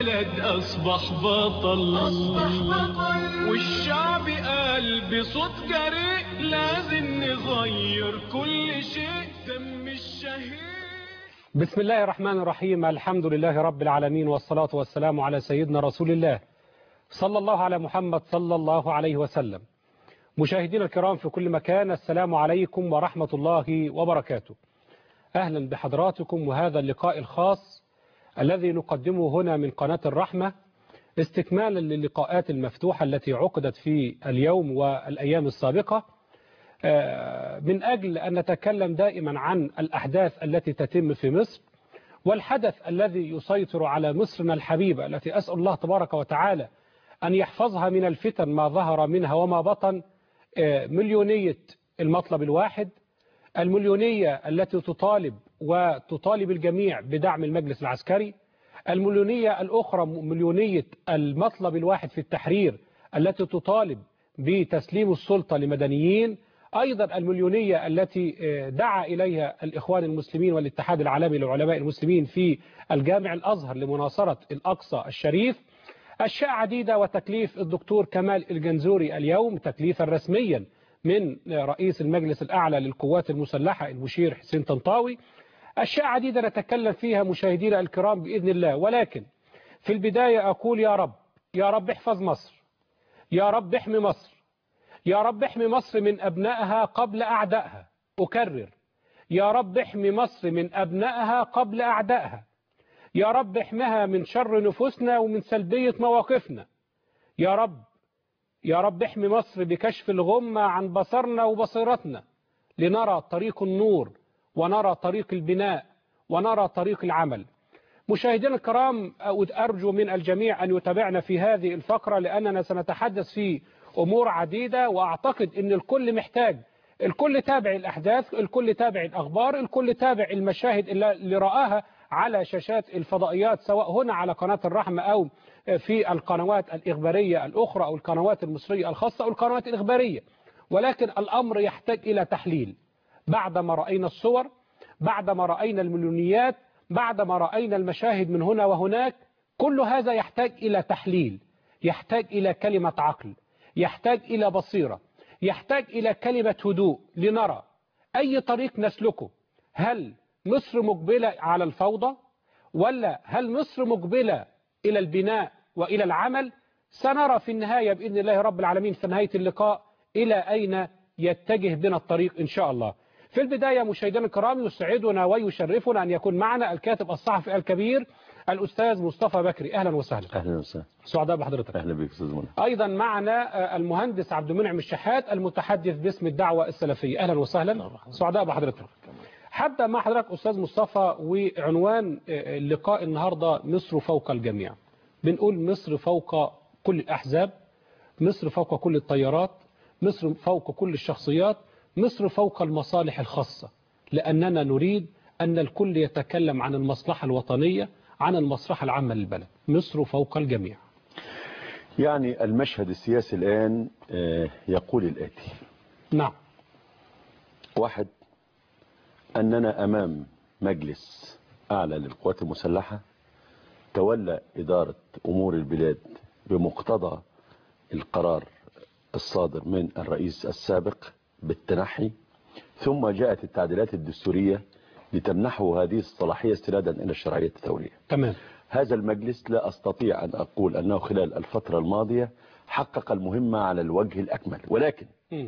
البلد أصبح بطل والشعب قال بصوت جريء لازم نغير كل شيء دم الشهيد. بسم الله الرحمن الرحيم. الحمد لله رب العالمين والصلاة والسلام على سيدنا رسول الله صلى الله على محمد صلى الله عليه وسلم. مشاهدينا الكرام في كل مكان، السلام عليكم ورحمة الله وبركاته. أهلا بحضراتكم وهذا اللقاء الخاص الذي نقدمه هنا من قناة الرحمة استكمالا للقاءات المفتوحة التي عقدت في اليوم والأيام السابقة من أجل أن نتكلم دائما عن الأحداث التي تتم في مصر والحدث الذي يسيطر على مصرنا الحبيبة التي أسأل الله تبارك وتعالى أن يحفظها من الفتن ما ظهر منها وما بطن. مليونية المطلب الواحد، المليونية التي تطالب الجميع بدعم المجلس العسكري، المليونية الأخرى مليونية المطلب الواحد في التحرير التي تطالب بتسليم السلطة لمدنيين، أيضا المليونية التي دعا إليها الإخوان المسلمين والاتحاد العالمي للعلماء المسلمين في الجامع الأزهر لمناصرة الأقصى الشريف. أشياء عديدة، وتكليف الدكتور كمال الجنزوري اليوم تكليفا رسميا من رئيس المجلس الأعلى للقوات المسلحة المشير حسين طنطاوي. أشياء عديدة نتكلم فيها مشاهدينا الكرام بإذن الله، ولكن في البداية أقول يا رب، يا رب احفظ مصر، يا رب احمي مصر، يا رب احمي مصر من أبنائها قبل أعدائها. أكرر، يا رب احمي مصر من أبنائها قبل أعدائها. يا رب احمها من شر نفوسنا ومن سلبية مواقفنا. يا رب، يا رب احمي مصر بكشف الغمة عن بصرنا وبصيرتنا لنرى طريق النور ونرى طريق البناء ونرى طريق العمل. مشاهدينا الكرام، أرجو من الجميع أن يتابعنا في هذه الفقرة لأننا سنتحدث في أمور عديدة، وأعتقد أن الكل محتاج، الكل تابع الأحداث، الكل تابع الأخبار، الكل تابع المشاهد اللي رآها على شاشات الفضائيات سواء هنا على قناة الرحمة أو في القنوات الإخبارية الأخرى أو القنوات المصرية الخاصة أو القنوات الإخبارية. ولكن الأمر يحتاج إلى تحليل. بعدما رأينا الصور، بعدما رأينا المليونيات، بعدما رأينا المشاهد من هنا وهناك، كل هذا يحتاج إلى تحليل، يحتاج إلى كلمة عقل، يحتاج إلى بصيرة، يحتاج إلى كلمة هدوء لنرى أي طريق نسلكه. هل مصر مقبلة على الفوضى ولا هل مصر مقبلة إلى البناء وإلى العمل؟ سنرى في النهاية بإذن الله رب العالمين في نهاية اللقاء إلى أين يتجه بنا الطريق إن شاء الله. في البداية مشاهدينا الكرام، يسعدنا ويشرفنا أن يكون معنا الكاتب الصحفي الكبير الأستاذ مصطفى بكري. أهلا وسهلا. أهلا وسهلا. سعداء بحضرتك. أهلا بك أستاذ منى. أيضا معنا المهندس عبد المنعم الشحات المتحدث باسم الدعوة السلفية. أهلا وسهلا. سعداء بحضرتك. حتى مع حضرتك أستاذ مصطفى، وعنوان اللقاء النهاردة مصر فوق الجميع. بنقول مصر فوق كل الأحزاب، مصر فوق كل التيارات، مصر فوق كل الشخصيات، مصر فوق المصالح الخاصة، لأننا نريد أن الكل يتكلم عن المصلحة الوطنية، عن المصلحة العامة للبلد. مصر فوق الجميع. يعني المشهد السياسي الآن يقول الآتي. نعم. واحد، أننا أمام مجلس أعلى للقوات المسلحة تولى إدارة أمور البلاد بمقتضى القرار الصادر من الرئيس السابق بالتنحي، ثم جاءت التعديلات الدستورية لتمنحه هذه الصلاحية استنادا إلى الشرعية الثورية. تمام. هذا المجلس لا أستطيع أن أقول أنه خلال الفترة الماضية حقق المهمة على الوجه الأكمل، ولكن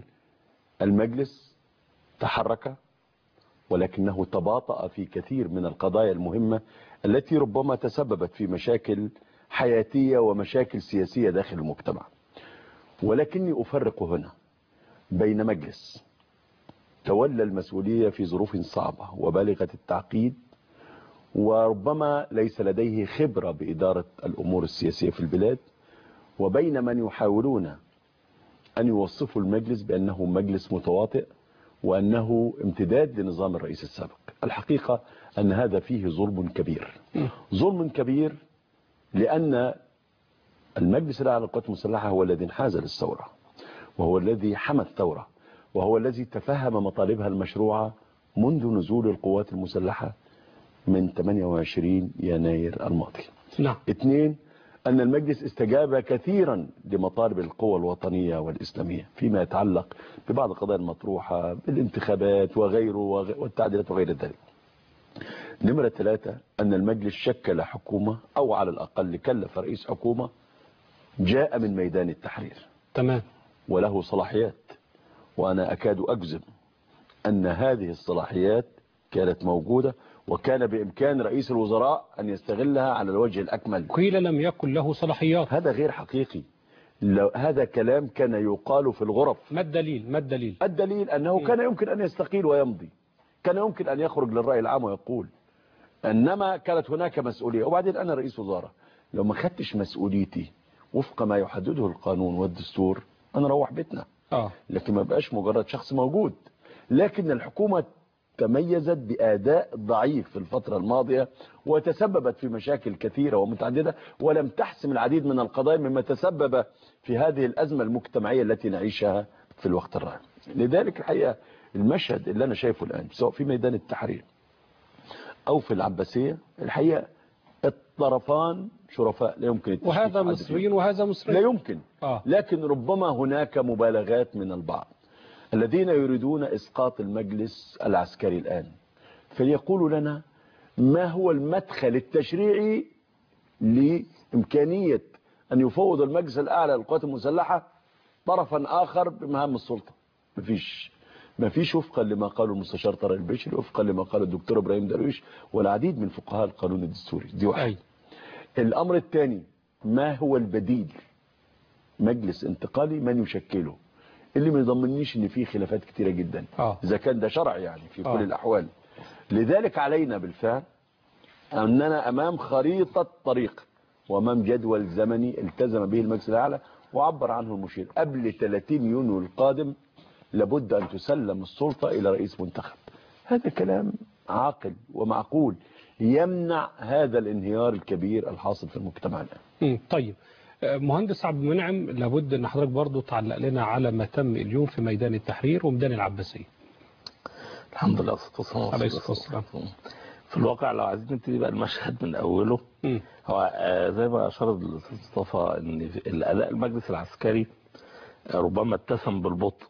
المجلس تحرك، ولكنه تباطأ في كثير من القضايا المهمة التي ربما تسببت في مشاكل حياتية ومشاكل سياسية داخل المجتمع. ولكني أفرق هنا بين مجلس تولى المسؤولية في ظروف صعبة وبالغة التعقيد وربما ليس لديه خبرة بإدارة الأمور السياسية في البلاد، وبين من يحاولون أن يوصفوا المجلس بأنه مجلس متواطئ وأنه امتداد لنظام الرئيس السابق. الحقيقة أن هذا فيه ظلم كبير، ظلم كبير، لأن المجلس الأعلى للقوات المسلحة هو الذي انحاز للثورة، وهو الذي حمى الثورة، وهو الذي تفهم مطالبها المشروعة منذ نزول القوات المسلحة من 28 يناير الماضي. نعم. 2 أن المجلس استجاب كثيرا لمطالب القوى الوطنية والإسلامية فيما يتعلق ببعض القضايا المطروحة بالانتخابات وغيره والتعديلات وغير ذلك. نمرة 3 أن المجلس شكل حكومة أو على الأقل كلف رئيس حكومة جاء من ميدان التحرير تمام. وله صلاحيات، وأنا أكاد أجزم أن هذه الصلاحيات كانت موجودة وكان بإمكان رئيس الوزراء أن يستغلها على الوجه الأكمل. قيل لم يكن له صلاحيات. هذا غير حقيقي، هذا كلام كان يقال في الغرف. ما الدليل؟ ما الدليل؟ الدليل أنه كان يمكن أن يستقيل ويمضي، كان يمكن أن يخرج للرأي العام ويقول، إنما كانت هناك مسؤولية. وبعدين أنا رئيس وزراء، لو ما خدتش مسؤوليتي وفق ما يحدده القانون والدستور أنا روح بيتنا. لكن ما بقاش مجرد شخص موجود. لكن الحكومة تميزت بأداء ضعيف في الفترة الماضية وتسببت في مشاكل كثيرة ومتعددة ولم تحسم العديد من القضايا مما تسبب في هذه الأزمة المجتمعية التي نعيشها في الوقت الراهن. لذلك الحقيقة المشهد اللي أنا شايفه الآن سواء في ميدان التحرير أو في العباسية الحقيقة الطرفان شرفاء لا يمكن التشكيك، وهذا مصريين وهذا مصريين لا يمكن. لكن ربما هناك مبالغات من البعض الذين يريدون إسقاط المجلس العسكري الآن، فليقولوا لنا ما هو المدخل التشريعي لإمكانية أن يفوض المجلس الأعلى للقوات المسلحة طرفا آخر بمهام السلطة. مفيش وفقا لما قاله المستشار طارق البشري، وفقا لما قاله الدكتور إبراهيم درويش والعديد من فقهاء القانون الدستوري. دي واحد. الأمر الثاني، ما هو البديل؟ مجلس انتقالي من يشكله اللي ما يضمنيش ان فيه خلافات كتيرة جدا اذا كان ده شرع يعني في كل الاحوال. لذلك علينا بالفعل اننا امام خريطة طريق وامام جدول زمني التزم به المجلس الاعلى وعبر عنه المشير. قبل 30 يونيو القادم لابد ان تسلم السلطة الى رئيس منتخب. هذا كلام عاقل ومعقول يمنع هذا الانهيار الكبير الحاصل في المجتمع الان. طيب مهندس عبد المنعم، لابد ان حضرتك برضو تعلق لنا على ما تم اليوم في ميدان التحرير وميدان العباسية. الحمد لله والصلاة والسلام. في الواقع لو عايزين نبتدي بقى المشهد من اوله، هو زي ما اشار الاستاذ مصطفى ان الاداء المجلس العسكري ربما اتسم بالبطء،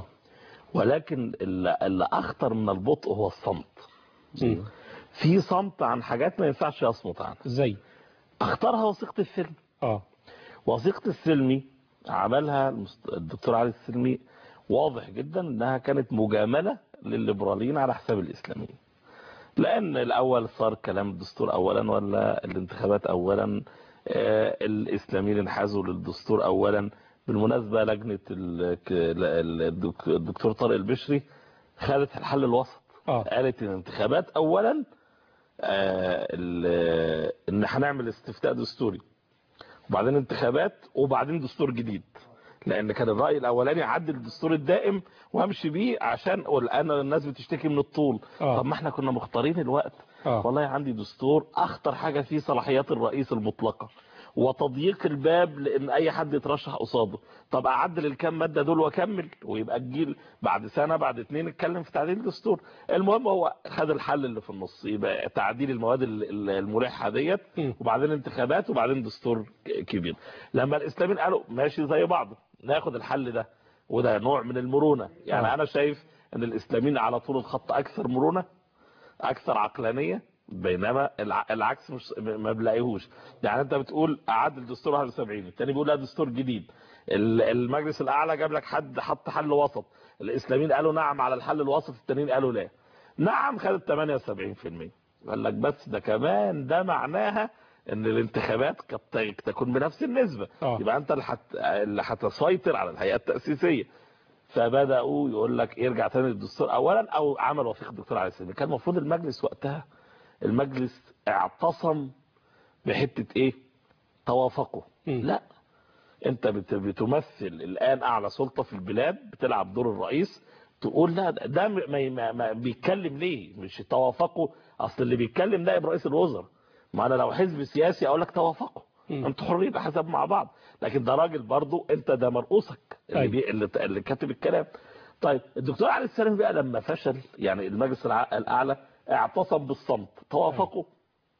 ولكن اللي اخطر من البطء هو الصمت. في صمت عن حاجات ما ينفعش يصمت عنها. زي اختارها وثيقة السلم. وثيقة السلمي عملها الدكتور علي السلمي واضح جدا انها كانت مجاملة للليبراليين على حساب الاسلاميين، لان الاول صار كلام الدستور اولا ولا الانتخابات اولا، الاسلاميين انحازوا للدستور اولا. بالمناسبة لجنة الدكتور طارق البشري خدت الحل الوسط، قالت الانتخابات اولا، ان هنعمل استفتاء دستوري وبعدين انتخابات وبعدين دستور جديد، لان كان الرأي الاولاني عدل الدستور الدائم وامشي بيه عشان الان الناس بتشتكي من الطول. طب ما احنا كنا مختارين الوقت. والله عندي دستور اخطر حاجة فيه صلاحيات الرئيس المطلقة وتضييق الباب لان اي حد يترشح قصاده. طب اعدل الكام مادة دول واكمل ويبقى الجيل بعد سنة بعد 2 اتكلم في تعديل الدستور. المهم هو خد الحل اللي في النص، يبقى تعديل المواد الملحة ديت وبعدين انتخابات وبعدين دستور كبير. لما الاسلاميين قالوا ماشي زي بعض ناخد الحل ده، وده نوع من المرونة. يعني انا شايف ان الاسلاميين على طول الخط اكثر مرونة اكثر عقلانية، بينما العكس مش ما بلاقيهوش. يعني انت بتقول اعدل دستور 71، الثاني بيقول لا دستور جديد. المجلس الاعلى جاب لك حد حط حل وسط، الاسلاميين قالوا نعم على الحل الوسط، الثانيين قالوا لا. نعم خدت 78%، قال لك بس ده كمان ده معناها ان الانتخابات قد تكون بنفس النسبة، يبقى انت اللي هتسيطر على الهيئة التأسيسية. فبدأوا يقول لك ارجع تاني للدستور اولا، او عمل وثيقة الدكتور علي السلمي. كان المفروض المجلس وقتها المجلس اعتصم بحتة ايه؟ توافقه. لا، انت بتمثل الان اعلى سلطة في البلاد، بتلعب دور الرئيس، تقول لا ده ما بيتكلم ليه؟ مش توافقه، اصل اللي بيتكلم نائب رئيس الوزراء. ما انا لو حزب سياسي اقول لك توافقوا، انتوا حرين احزاب مع بعض، لكن ده راجل برضو انت ده مرؤوسك اللي كاتب الكلام. طيب الدكتور علي السلمي بقى لما فشل، يعني المجلس الاعلى اعتصم بالصمت، توافقوا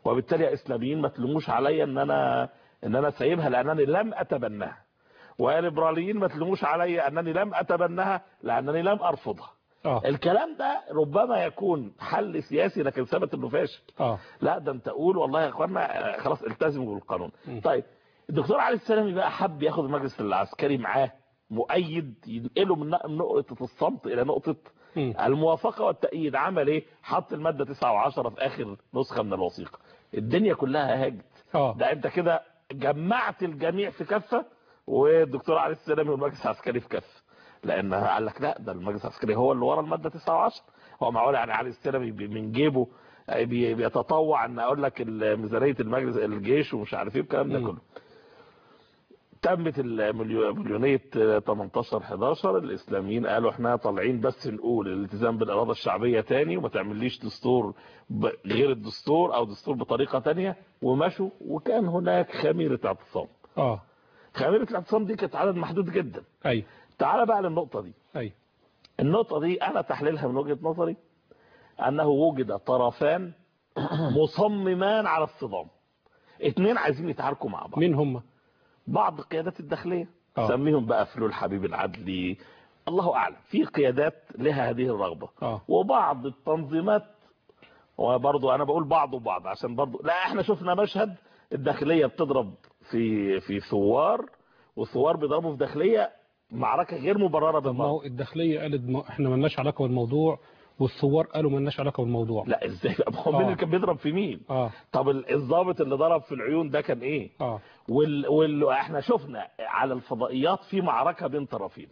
وبالتالي يا اسلاميين ما تلوموش عليا ان انا سايبها لانني لم اتبناها، ويا ليبراليين ما تلوموش عليا انني لم اتبناها لانني لم ارفضها. الكلام ده ربما يكون حل سياسي لكن ثبت انه فاشل. لا ده انت قول والله يا اخوانا خلاص التزموا بالقانون. طيب الدكتور علي السلمي بقى حب ياخد المجلس العسكري معاه مؤيد، ينقله من نقطه الصمت الى نقطه الموافقه والتأييد. عمل ايه؟ حط الماده 9 و10 في اخر نسخه من الوثيقه. الدنيا كلها هاجت. ده انت كده جمعت الجميع في كفه والدكتور علي السلمي والمجلس العسكري في كفه، لان قال لك لا ده المجلس العسكري هو اللي ورا الماده 9 و10. هو معقول يعني علي السلمي من جيبه بيتطوع ان اقول لك ميزانيه المجلس الجيش ومش عارف ايه الكلام ده كله. تمت مليونيه 18/11. الاسلاميين قالوا احنا طالعين بس نقول الالتزام بالاراده الشعبيه تاني وما تعمليش دستور غير الدستور او دستور بطريقه تانية، ومشوا. وكان هناك خميره اعتصام. خميره الاعتصام دي كانت عدد محدود جدا. تعال بقى للنقطه دي. النقطه دي انا تحليلها من وجهه نظري انه وجد طرفان مصممان على الصدام، اتنين عايزين يتعاركوا مع بعض. مين هم؟ بعض قيادات الداخليه، سميهم بقى فلول حبيب العدلي، الله اعلم، في قيادات لها هذه الرغبه. وبعض التنظيمات، وبرضه انا بقول بعض وبعض عشان برضه لا احنا شفنا مشهد الداخليه بتضرب في ثوار، وثوار بيضربوا في داخليه، معركه غير مبرره بالمره. ما هو الداخليه قالت احنا مالناش علاقه بالموضوع، والثوار قالوا مالناش علاقه بالموضوع. لا ازاي بقى؟ هو مين اللي كان بيضرب في مين؟ طب الضابط اللي ضرب في العيون ده كان ايه؟ احنا شفنا على الفضائيات في معركه بين طرفين.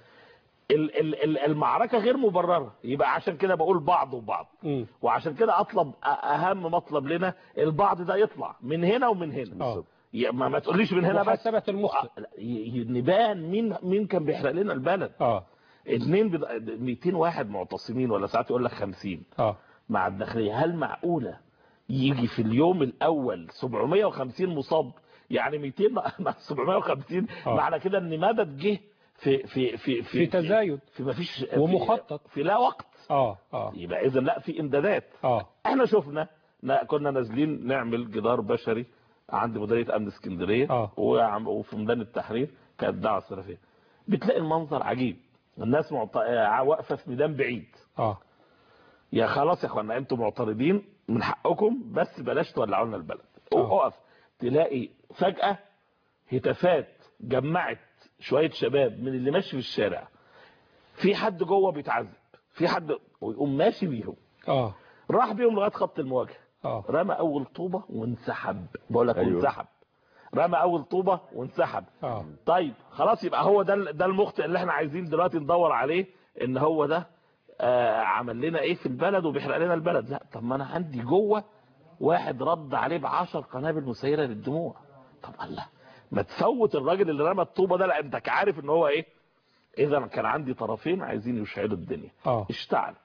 المعركه غير مبرره، يبقى عشان كده بقول بعض وبعض. وعشان كده اطلب اهم مطلب لنا البعض ده يطلع من هنا ومن هنا. ما تقوليش من هنا بس. محاسبه المخطئ. نبان مين كان بيحرق لنا البلد. 200 واحد معتصمين، ولا ساعات يقول لك 50 مع الداخليه. هل معقوله يجي في اليوم الاول 750 مصاب؟ يعني 200 مع 750 معنى كده ان مدد جه في تزايد، في ما فيش ومخطط، في لا وقت. يبقى اذا لا في امدادات. احنا شفنا كنا نازلين نعمل جدار بشري عند مديريه امن اسكندريه وفي ميدان التحرير، كانت دعوه سلفيه. بتلاقي المنظر عجيب، الناس واقفه في ميدان بعيد. يا خلاص يا اخوانا انتم معترضين من حقكم، بس بلاش تولعوا لنا البلد. اقف تلاقي فجاه هتافات جمعت شويه شباب من اللي ماشي في الشارع، في حد جوه بيتعذب، في حد، ويقوم ماشي بيهم. راح بيهم لغايه خط المواجهه، رمى اول طوبه وانسحب. بقول لك انسحب، رمى اول طوبه وانسحب. طيب خلاص، يبقى هو ده المخطئ اللي احنا عايزين دلوقتي ندور عليه، ان هو ده عمل لنا ايه في البلد وبيحرق لنا البلد. لا، طب ما انا عندي جوه واحد رد عليه ب10 قنابل مسيله للدموع. طب الله، ما تفوت الراجل اللي رمى الطوبه ده، لا انت عارف ان هو ايه. اذا كان عندي طرفين عايزين يشعلوا الدنيا. اشتعلت،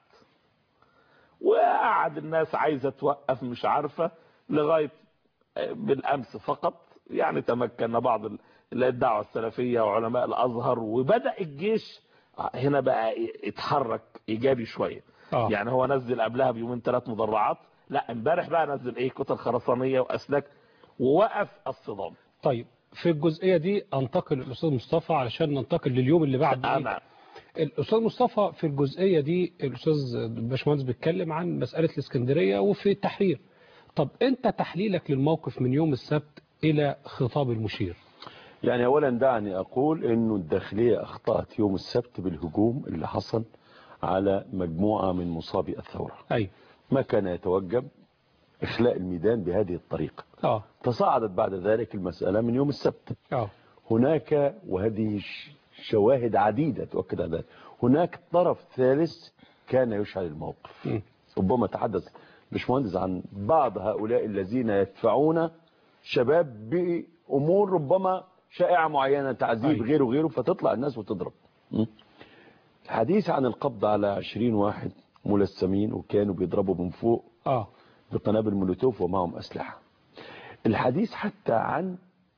وقعد الناس عايزه توقف مش عارفه، لغايه بالامس فقط يعني تمكن بعض الدعوه السلفيه وعلماء الازهر، وبدا الجيش هنا بقى يتحرك ايجابي شويه. يعني هو نزل قبلها بيومين 3 مدرعات، لا امبارح بقى نزل كتل خرسانيه واسلاك، ووقف الصدام. طيب في الجزئيه دي انتقل للاستاذ مصطفى علشان ننتقل لليوم اللي بعد. الاستاذ مصطفى في الجزئيه دي الاستاذ الباشمهندس بيتكلم عن مساله الاسكندريه وفي التحرير. طب انت تحليلك للموقف من يوم السبت الى خطاب المشير؟ يعني اولا دعني اقول انه الداخليه اخطأت يوم السبت بالهجوم اللي حصل على مجموعه من مصابي الثوره. ما كان يتوجب اخلاء الميدان بهذه الطريقه. تصاعدت بعد ذلك المساله من يوم السبت. هناك، وهذه شواهد عديده تؤكد على ذلك، هناك طرف ثالث كان يشعل الموقف. ربما تحدث باشمهندس عن بعض هؤلاء الذين يدفعون شباب بامور ربما شائعه معينه، تعذيب غيره غيره، فتطلع الناس وتضرب. الحديث عن القبض على 20 واحد ملثمين وكانوا بيضربوا من فوق بقنابل مولوتوف ومعهم اسلحه. الحديث حتى عن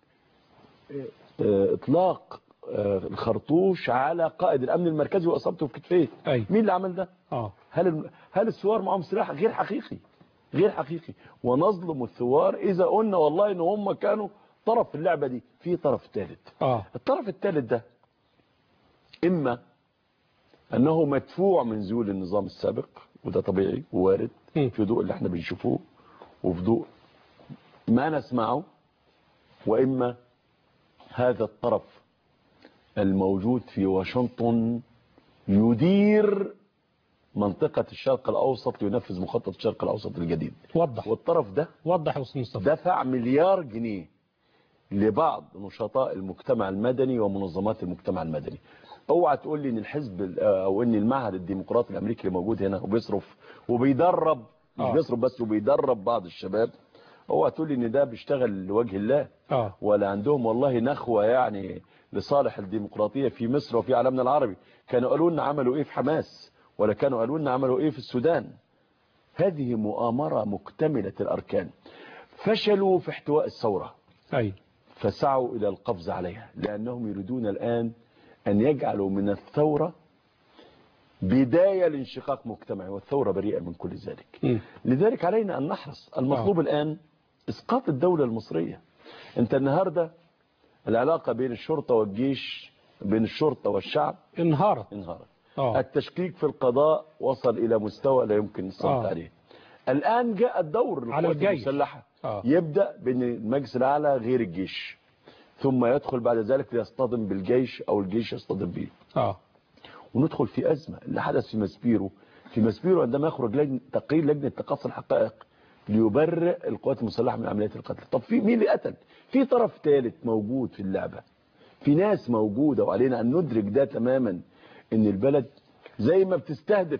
اطلاق الخرطوش على قائد الامن المركزي واصابته في كتفيه. مين اللي عمل ده؟ هل الثوار معهم سلاح غير حقيقي؟ غير حقيقي، ونظلم الثوار إذا قلنا والله إن هم كانوا طرف في اللعبة دي. في طرف ثالث. الطرف الثالث ده إما أنه مدفوع من ذيول النظام السابق، وده طبيعي ووارد في ضوء اللي احنا بنشوفوه وفي ضوء ما نسمعه، وإما هذا الطرف الموجود في واشنطن يدير منطقة الشرق الأوسط لينفذ مخطط الشرق الأوسط الجديد. وضح. والطرف ده وضح يا أستاذ مصطفى. دفع مليار جنيه لبعض نشطاء المجتمع المدني ومنظمات المجتمع المدني. اوعى تقول لي ان الحزب او ان المعهد الديمقراطي الامريكي اللي موجود هنا وبيصرف وبيدرب، مش بيصرف بس وبيدرب بعض الشباب، اوعى تقول لي ان ده بيشتغل لوجه الله. ولا عندهم والله نخوة يعني لصالح الديمقراطية في مصر وفي عالمنا العربي. كانوا قالوا لنا عملوا ايه في حماس، ولا كانوا قالوا لنا عملوا ايه في السودان. هذه مؤامرة مكتملة الاركان. فشلوا في احتواء الثورة، فسعوا الى القفز عليها، لانهم يريدون الان أن يجعلوا من الثورة بداية لانشقاق مجتمعي، والثورة بريئة من كل ذلك. لذلك علينا أن نحرص. المطلوب الآن إسقاط الدولة المصرية. أنت النهاردة العلاقة بين الشرطة والجيش، بين الشرطة والشعب انهارت. التشكيك في القضاء وصل إلى مستوى لا يمكن الصمت عليه. الآن جاء الدور القوات المسلحة يبدأ بين المجلس الأعلى غير الجيش، ثم يدخل بعد ذلك ليصطدم بالجيش أو الجيش يصطدم به. وندخل في أزمة. اللي حدث في مسبيرو عندما يخرج تقرير لجنة تقصي الحقائق ليبرئ القوات المسلحة من عمليات القتل. طب في مين اللي قتل؟ في طرف ثالث موجود في اللعبة، في ناس موجودة، وعلينا أن ندرك ده تماما، إن البلد زي ما بتستهدف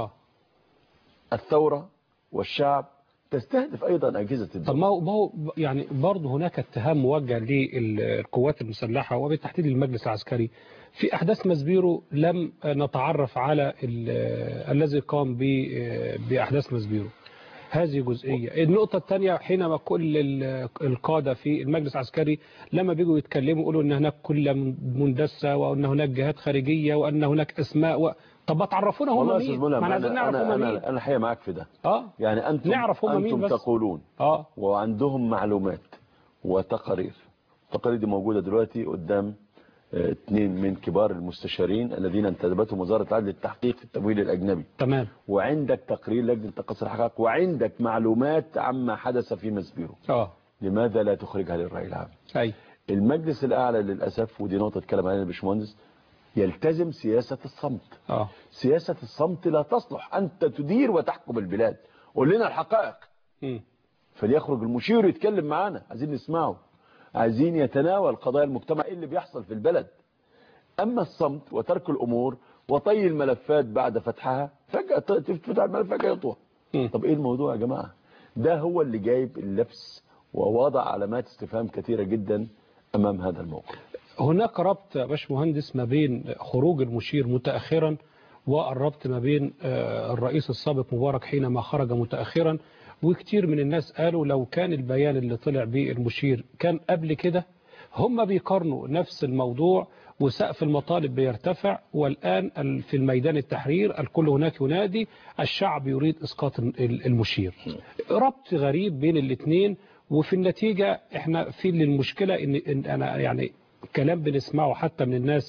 الثورة والشعب تستهدف أيضا أجهزة الدولة. طب ما هو يعني برضه هناك اتهام موجه للقوات المسلحة وبالتحديد المجلس العسكري في أحداث مسبيرو. لم نتعرف على الذي قام بأحداث مسبيرو. هذه جزئية. النقطة الثانية، حينما كل القادة في المجلس العسكري لما بيجوا يتكلموا يقولوا أن هناك كل مندسة، وأن هناك جهات خارجية، وأن هناك أسماء طب ما تعرفونا هم مين؟ ما احنا عايزين نعرف هم مين. أنا الحقيقة معاك في ده. يعني أنتم نعرف هم مين بس. تقولون وعندهم معلومات وتقارير. التقارير دي موجودة دلوقتي قدام 2 من كبار المستشارين الذين انتدبتهم وزارة العدل للتحقيق في التمويل الأجنبي. تمام. وعندك تقرير لجنة تقصي الحقائق، وعندك معلومات عما حدث في مسبيرو. لماذا لا تخرجها للرأي العام؟ المجلس الأعلى للأسف، ودي نقطة اتكلم عليها الباشمهندس، يلتزم سياسة الصمت. سياسة الصمت لا تصلح. أنت تدير وتحكم البلاد، قول لنا الحقائق. فليخرج المشير يتكلم معانا، عايزين نسمعه، عايزين يتناول قضايا المجتمع، ايه اللي بيحصل في البلد. أما الصمت وترك الأمور وطي الملفات بعد فتحها، فجأة تفتح الملف فجأة يطوى. طب ايه الموضوع يا جماعة؟ ده هو اللي جايب اللبس ووضع علامات استفهام كثيرة جدا أمام هذا الموقف. هناك ربط يا باشمهندس ما بين خروج المشير متأخرا والربط ما بين الرئيس السابق مبارك حينما خرج متأخرا. وكتير من الناس قالوا لو كان البيان اللي طلع به المشير كان قبل كده. هم بيقارنوا نفس الموضوع وسقف المطالب بيرتفع، والآن في الميدان التحرير الكل هناك ينادي الشعب يريد إسقاط المشير. ربط غريب بين الاثنين، وفي النتيجة احنا في المشكلة إن أنا يعني كلام بنسمعه حتى من الناس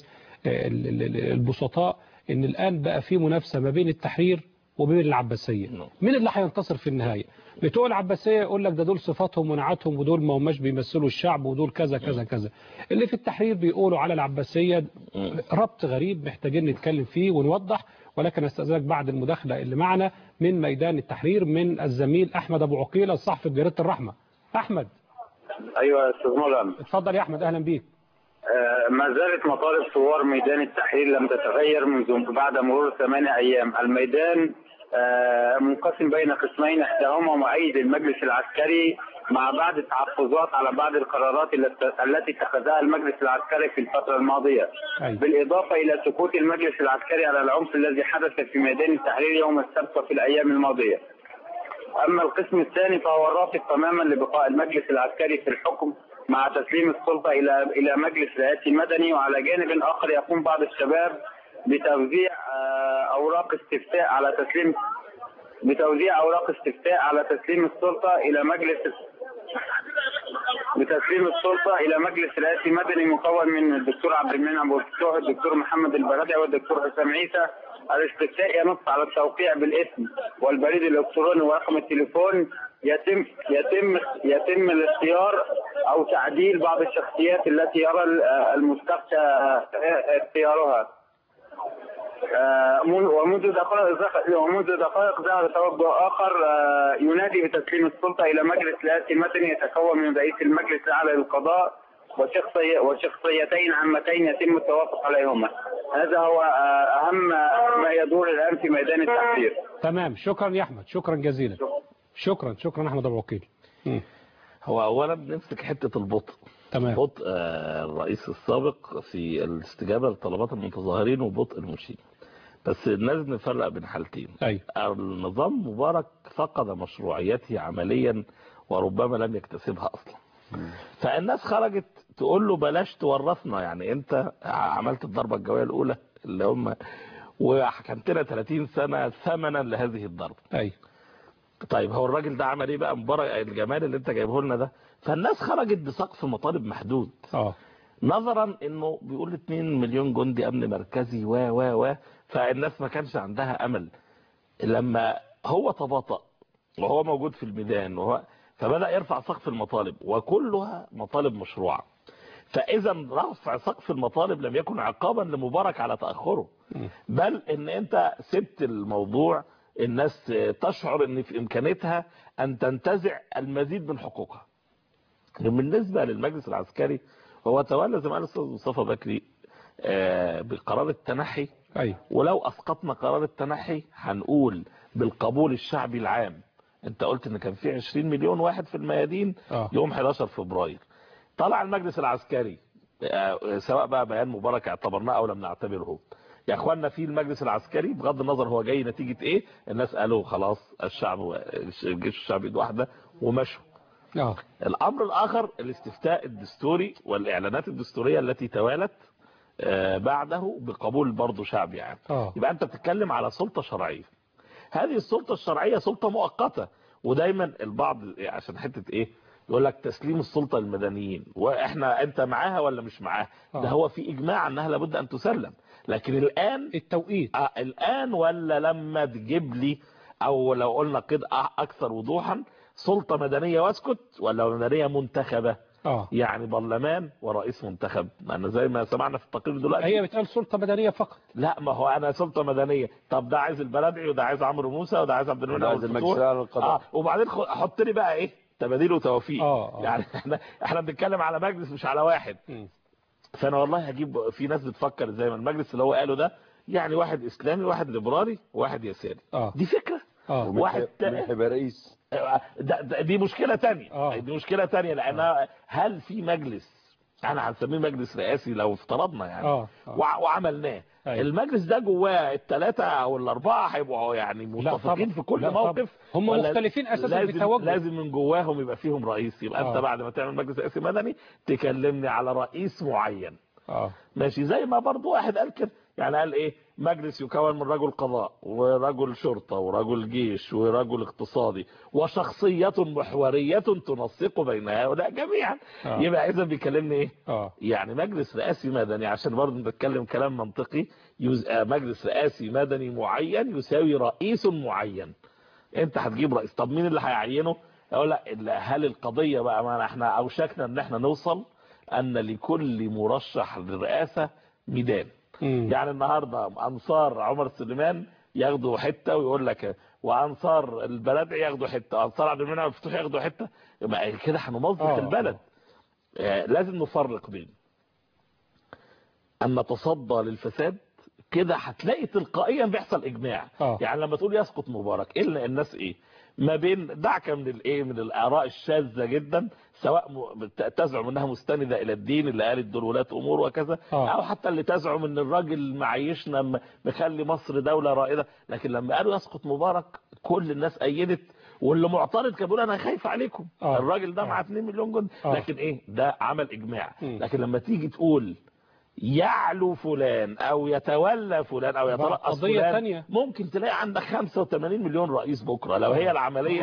البسطاء إن الآن بقى في منافسة ما بين التحرير وبين العباسية. مين اللي هينتصر في النهاية؟ بتوع العباسية يقول لك ده دول صفاتهم ونعاتهم، ودول ما هماش بيمثلوا الشعب، ودول كذا كذا كذا. اللي في التحرير بيقولوا على العباسية. ربط غريب محتاجين نتكلم فيه ونوضح. ولكن استأذنك بعد المداخلة اللي معنا من ميدان التحرير من الزميل أحمد أبو عقيلة الصحفي بجريدة الرحمة. أحمد. أيوة يا أستاذ ملهم. اتفضل يا أحمد، أهلا بيك. ما زالت مطالب ثوار ميدان التحرير لم تتغير منذ بعد مرور 8 أيام. الميدان منقسم بين قسمين، احداهما مؤيد المجلس العسكري مع بعض التحفظات على بعض القرارات التي اتخذها المجلس العسكري في الفترة الماضية. بالإضافة إلى سكوت المجلس العسكري على العنف الذي حدث في ميدان التحرير يوم السبت وفي الأيام الماضية. أما القسم الثاني فهو الرافض تماما لبقاء المجلس العسكري في الحكم مع تسليم السلطة إلى مجلس رئاسي مدني. وعلى جانب آخر يقوم بعض الشباب بتوزيع أوراق استفتاء على تسليم بتوزيع أوراق استفتاء على تسليم السلطة إلى مجلس رئاسي مدني مكون من الدكتور عبد المنعم أبو الفتوح، الدكتور محمد البرادعي، والدكتور حسام عيسى. الاستفتاء ينص على التوقيع بالاسم والبريد الإلكتروني ورقم التليفون. يتم الاختيار أو تعديل بعض الشخصيات التي يرى المستفتى اختيارها. ومنذ دقائق ظهر توجه آخر ينادي بتسليم السلطة إلى مجلس رئاسي مدني يتكون من رئيس المجلس الأعلى للقضاء وشخصيتين عامتين يتم التوافق عليهما. هذا هو أهم ما يدور الآن في ميدان التحرير. تمام، شكرا يا أحمد، شكرا جزيلا. شكرا أحمد أبو وكيل. هو أولا بنمسك حتة البطء. تمام. بطء الرئيس السابق في الاستجابة لطلبات المتظاهرين وبطء المشير، بس لازم نفرق بين حالتين. أيوة. النظام مبارك فقد مشروعيته عمليا وربما لم يكتسبها أصلا. فالناس خرجت تقول له بلاش تورثنا، يعني انت عملت الضربة الجوية الأولى اللي هم وحكمتنا 30 سنة ثمنا لهذه الضربة. أيوة. طيب هو الراجل ده عمل ايه بقى؟ مبارك الجمال اللي انت جايبه لنا ده. فالناس خرجت بسقف مطالب محدود نظرا انه بيقول 2 مليون جندي امن مركزي و فالناس ما كانش عندها امل. لما هو تباطأ وهو موجود في الميدان فبدأ يرفع سقف المطالب وكلها مطالب مشروعة. فاذا رفع سقف المطالب لم يكن عقابا لمبارك على تأخره، بل ان انت سبت الموضوع الناس تشعر ان في امكانيتها ان تنتزع المزيد من حقوقها. بالنسبة للمجلس العسكري هو تولى زي ما قال الاستاذ مصطفى بكري بقرار التنحي. أيوة. ولو اسقطنا قرار التنحي هنقول بالقبول الشعبي العام. انت قلت ان كان في 20 مليون واحد في الميادين يوم 11 فبراير. طلع المجلس العسكري سواء بقى بيان مبارك اعتبرناه او لم نعتبره يا اخوانا في المجلس العسكري بغض النظر هو جاي نتيجة ايه، الناس قالوا خلاص الجيش الشعبي ايد واحدة ومشوا. الامر الاخر الاستفتاء الدستوري والاعلانات الدستورية التي توالت بعده بقبول برضه شعبي يعني. يبقى انت بتتكلم على سلطة شرعية. هذه السلطة الشرعية سلطة مؤقتة، ودايما البعض عشان حتة ايه يقول لك تسليم السلطة للمدنيين واحنا انت معاها ولا مش معاها. ده هو في اجماع انها لابد ان تسلم، لكن الان التوقيت الان ولا لما تجيب لي او لو قلنا كده اكثر وضوحا سلطة مدنية واسكت ولا مدنية منتخبة. يعني برلمان ورئيس منتخب. انا زي ما سمعنا في التقرير دلوقتي هي بتقول سلطة مدنية فقط. لا ما هو انا سلطة مدنية. طب ده عايز البلدعي وده عايز عمرو موسى وده عايز عبد المنعم عايز المجلس الاعلى للقضاء. وبعدين حط لي بقى ايه تباديل وتوافيق. يعني احنا بنتكلم على مجلس مش على واحد. فانا والله هجيب في ناس بتفكر زي ما المجلس اللي هو قاله ده يعني واحد اسلامي واحد ليبرالي وواحد يساري. دي فكرة. واحد هيبقى رئيس. دي مشكلة تانية. دي مشكلة تانية لان هل في مجلس احنا هنسميه مجلس رئاسي لو افترضنا يعني وعملناه المجلس ده جواه الثلاثة او الاربعة هيبقوا يعني متفقين في كل موقف. هم مختلفين اساسا في التوجه. لازم من جواهم يبقى فيهم رئيس. يبقى انت بعد ما تعمل مجلس رئاسي مدني تكلمني على رئيس معين. ماشي زي ما برضو واحد قال كده يعني قال ايه مجلس يكون من رجل قضاء ورجل شرطة ورجل جيش ورجل اقتصادي وشخصية محورية تنسق بين هؤلاء جميعا. يبقى اذا بيكلمني ايه يعني مجلس رئاسي مدني عشان برضو نتكلم كلام منطقي. مجلس رئاسي مدني معين يساوي رئيس معين. انت هتجيب رئيس. طب مين اللي هيعينه؟ اقول لا هل القضية بقى ما احنا اوشكنا ان احنا نوصل ان لكل مرشح للرئاسة ميدان. يعني النهاردة انصار عمر سليمان ياخدوا حتة ويقول لك وانصار البلدعي ياخدوا حتة انصار عبد المنعم الفتوح ياخدوا حتة. يبقى كده هنمظق البلد. لازم نفرق بين ان نتصدى للفساد كده هتلاقي تلقائيا بيحصل اجماع. يعني لما تقول يسقط مبارك الا الناس ايه ما بين دعك من الايه من الاراء الشاذة جدا سواء تزعم انها مستندة الى الدين اللي قالت دول ولاة امور وكذا او حتى اللي تزعم ان الراجل معيشنا مخلي مصر دولة رائدة. لكن لما قالوا يسقط مبارك كل الناس ايدت واللي معترض كان بيقول انا خايف عليكم. الراجل ده مع 2 مليون جندي. لكن ايه ده عمل اجماع. لكن لما تيجي تقول يعلو فلان او يتولى فلان او يترأس قضية فلان تانية. ممكن تلاقي عندك 85 مليون رئيس بكره لو هي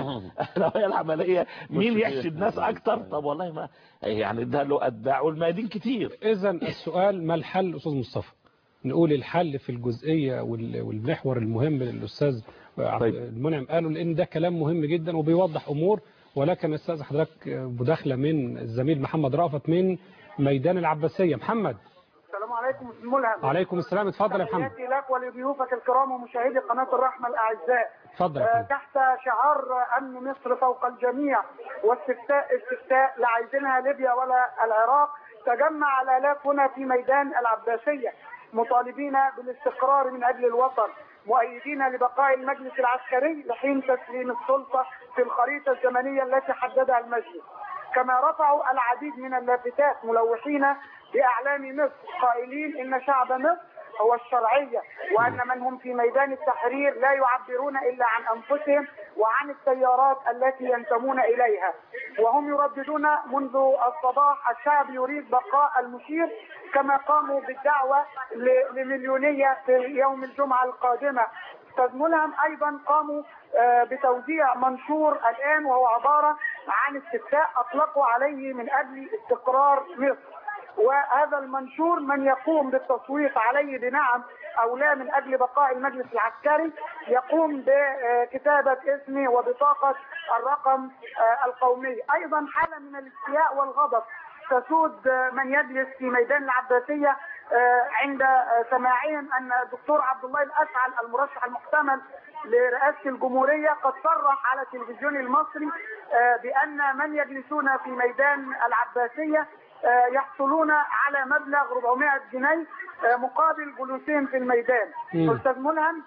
العمليه مين يحشد ناس اكتر. طب والله ما يعني ده له اتباع والميادين كتير. اذا السؤال ما الحل استاذ مصطفى؟ نقول الحل في الجزئيه والمحور المهم اللي الاستاذ طيب. المنعم قاله، لان ده كلام مهم جدا وبيوضح امور. ولكن استاذ حضرتك مداخله من الزميل محمد رأفت من ميدان العباسيه. محمد. السلام عليكم استاذ ملهم. وعليكم السلام، اتفضل يا محمد. تحياتي لك ولضيوفك الكرام ومشاهدي قناه الرحمه الاعزاء. اتفضل يا محمد. تحت شعار امن مصر فوق الجميع واستفتاء لا عايزينها ليبيا ولا العراق، تجمع الالاف هنا في ميدان العباسيه مطالبين بالاستقرار من اجل الوطن، مؤيدين لبقاء المجلس العسكري لحين تسليم السلطه في الخريطه الزمنيه التي حددها المجلس. كما رفعوا العديد من اللافتات ملوحين بأعلام مصر قائلين إن شعب مصر هو الشرعية، وأن من هم في ميدان التحرير لا يعبرون إلا عن أنفسهم وعن التيارات التي ينتمون إليها. وهم يرددون منذ الصباح الشعب يريد بقاء المشير، كما قاموا بالدعوة لمليونية في يوم الجمعة القادمة. أستاذ ملهم أيضا قاموا بتوزيع منشور الآن وهو عبارة عن استفتاء أطلقوا عليه من أجل استقرار مصر، وهذا المنشور من يقوم بالتصويت عليه بنعم أو لا من أجل بقاء المجلس العسكري يقوم بكتابة اسمه وبطاقة الرقم القومي. أيضا حالة من الاستياء والغضب تسود من يجلس في ميدان العباسية عند سماعهم أن الدكتور عبد الله الأشعل المرشح المحتمل لرئاسة الجمهورية قد صرح على التلفزيون المصري بأن من يجلسون في ميدان العباسية يحصلون على مبلغ 400 جنيه مقابل جلوسهم في الميدان. أستاذ ملهم.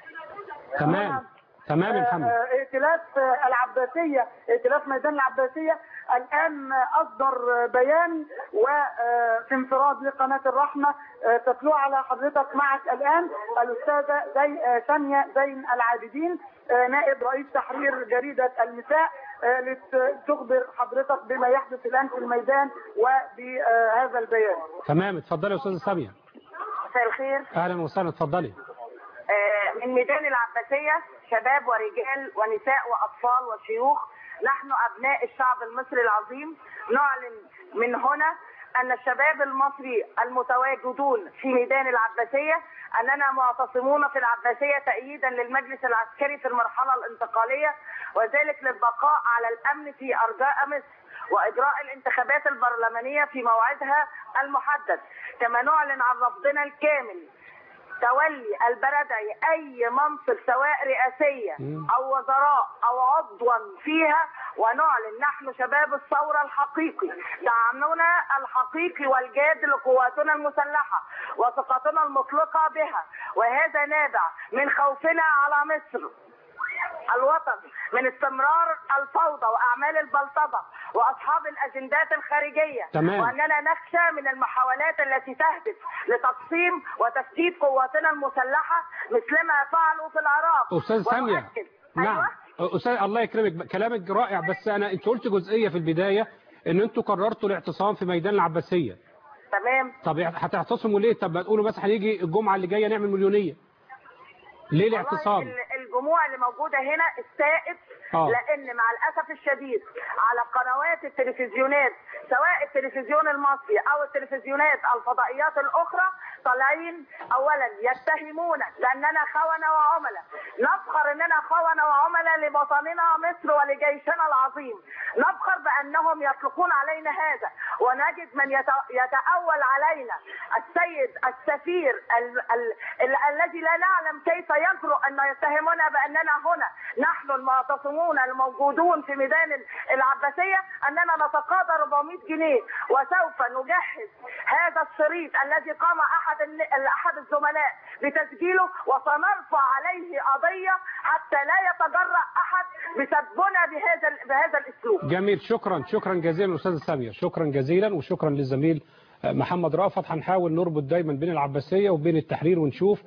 تمام يا محمد. ائتلاف العباسية، ائتلاف ميدان العباسية الآن أصدر بيان وفي انفراد لقناة الرحمة تتلو على حضرتك معك الآن الأستاذة سامية زين العابدين نائب رئيس تحرير جريدة المساء لتخبر حضرتك بما يحدث الآن في الميدان وبهذا البيان. تمام، اتفضلي يا أستاذة سامية. مساء الخير. أهلا وسهلا، اتفضلي. من ميدان العباسية شباب ورجال ونساء وأطفال وشيوخ، نحن أبناء الشعب المصري العظيم، نعلن من هنا أن الشباب المصري المتواجدون في ميدان العباسية أننا معتصمون في العباسية تأييدا للمجلس العسكري في المرحلة الانتقالية، وذلك للبقاء على الأمن في أرجاء مصر وإجراء الانتخابات البرلمانية في موعدها المحدد. كما نعلن عن رفضنا الكامل تولي البلدي أي منصب سواء رئاسية أو وزراء أو عضوا فيها، ونعلن نحن شباب الثورة الحقيقي دعمنا الحقيقي والجاد لقواتنا المسلحة وثقتنا المطلقة بها، وهذا نابع من خوفنا على مصر الوطن من استمرار الفوضى وأعمال البلطجة وأصحاب الأجندات الخارجية. تمام. وأننا نخشى من المحاولات التي تهدف لتقسيم وتفتيت قواتنا المسلحة مثلما فعلوا في العراق. أستاذ سامية. نعم. أستاذ الله يكرمك، كلامك رائع، بس أنت قلت جزئية في البداية إن أنتوا قررتوا الاعتصام في ميدان العباسية. تمام. طب هتعتصموا ليه؟ طب ما تقولوا مثلا هنيجي الجمعة اللي جاية نعمل مليونية. ليه الاعتصام؟ الجموع اللي موجودة هنا استائت لأن مع الأسف الشديد على قنوات التلفزيونات سواء التلفزيون المصري أو التلفزيونات الفضائيات الأخرى طالعين أولا يتهمون بأننا خونة وعملاء، نفخر أننا خونة وعملاء لوطننا مصر ولجيشنا العظيم، نفخر بأنهم يطلقون علينا هذا، ونجد من يتأول علينا السيد السفير الذي لا نعلم كيف يجرؤ أن يتهمنا بأننا هنا نحن المعتصمون الموجودون في ميدان العباسية أننا نتقاضى 400 جنيه، وسوف نجهز هذا الشريط الذي قام أحد الزملاء بتسجيله، وسنرفع عليه قضية حتى لا يتجرأ أحد بسبنا بهذا الأسلوب. جميل، شكرا جزيلا أستاذ سامية، شكرا جزيلا، وشكرا للزميل محمد رأفت. هنحاول نربط دايما بين العباسية وبين التحرير ونشوف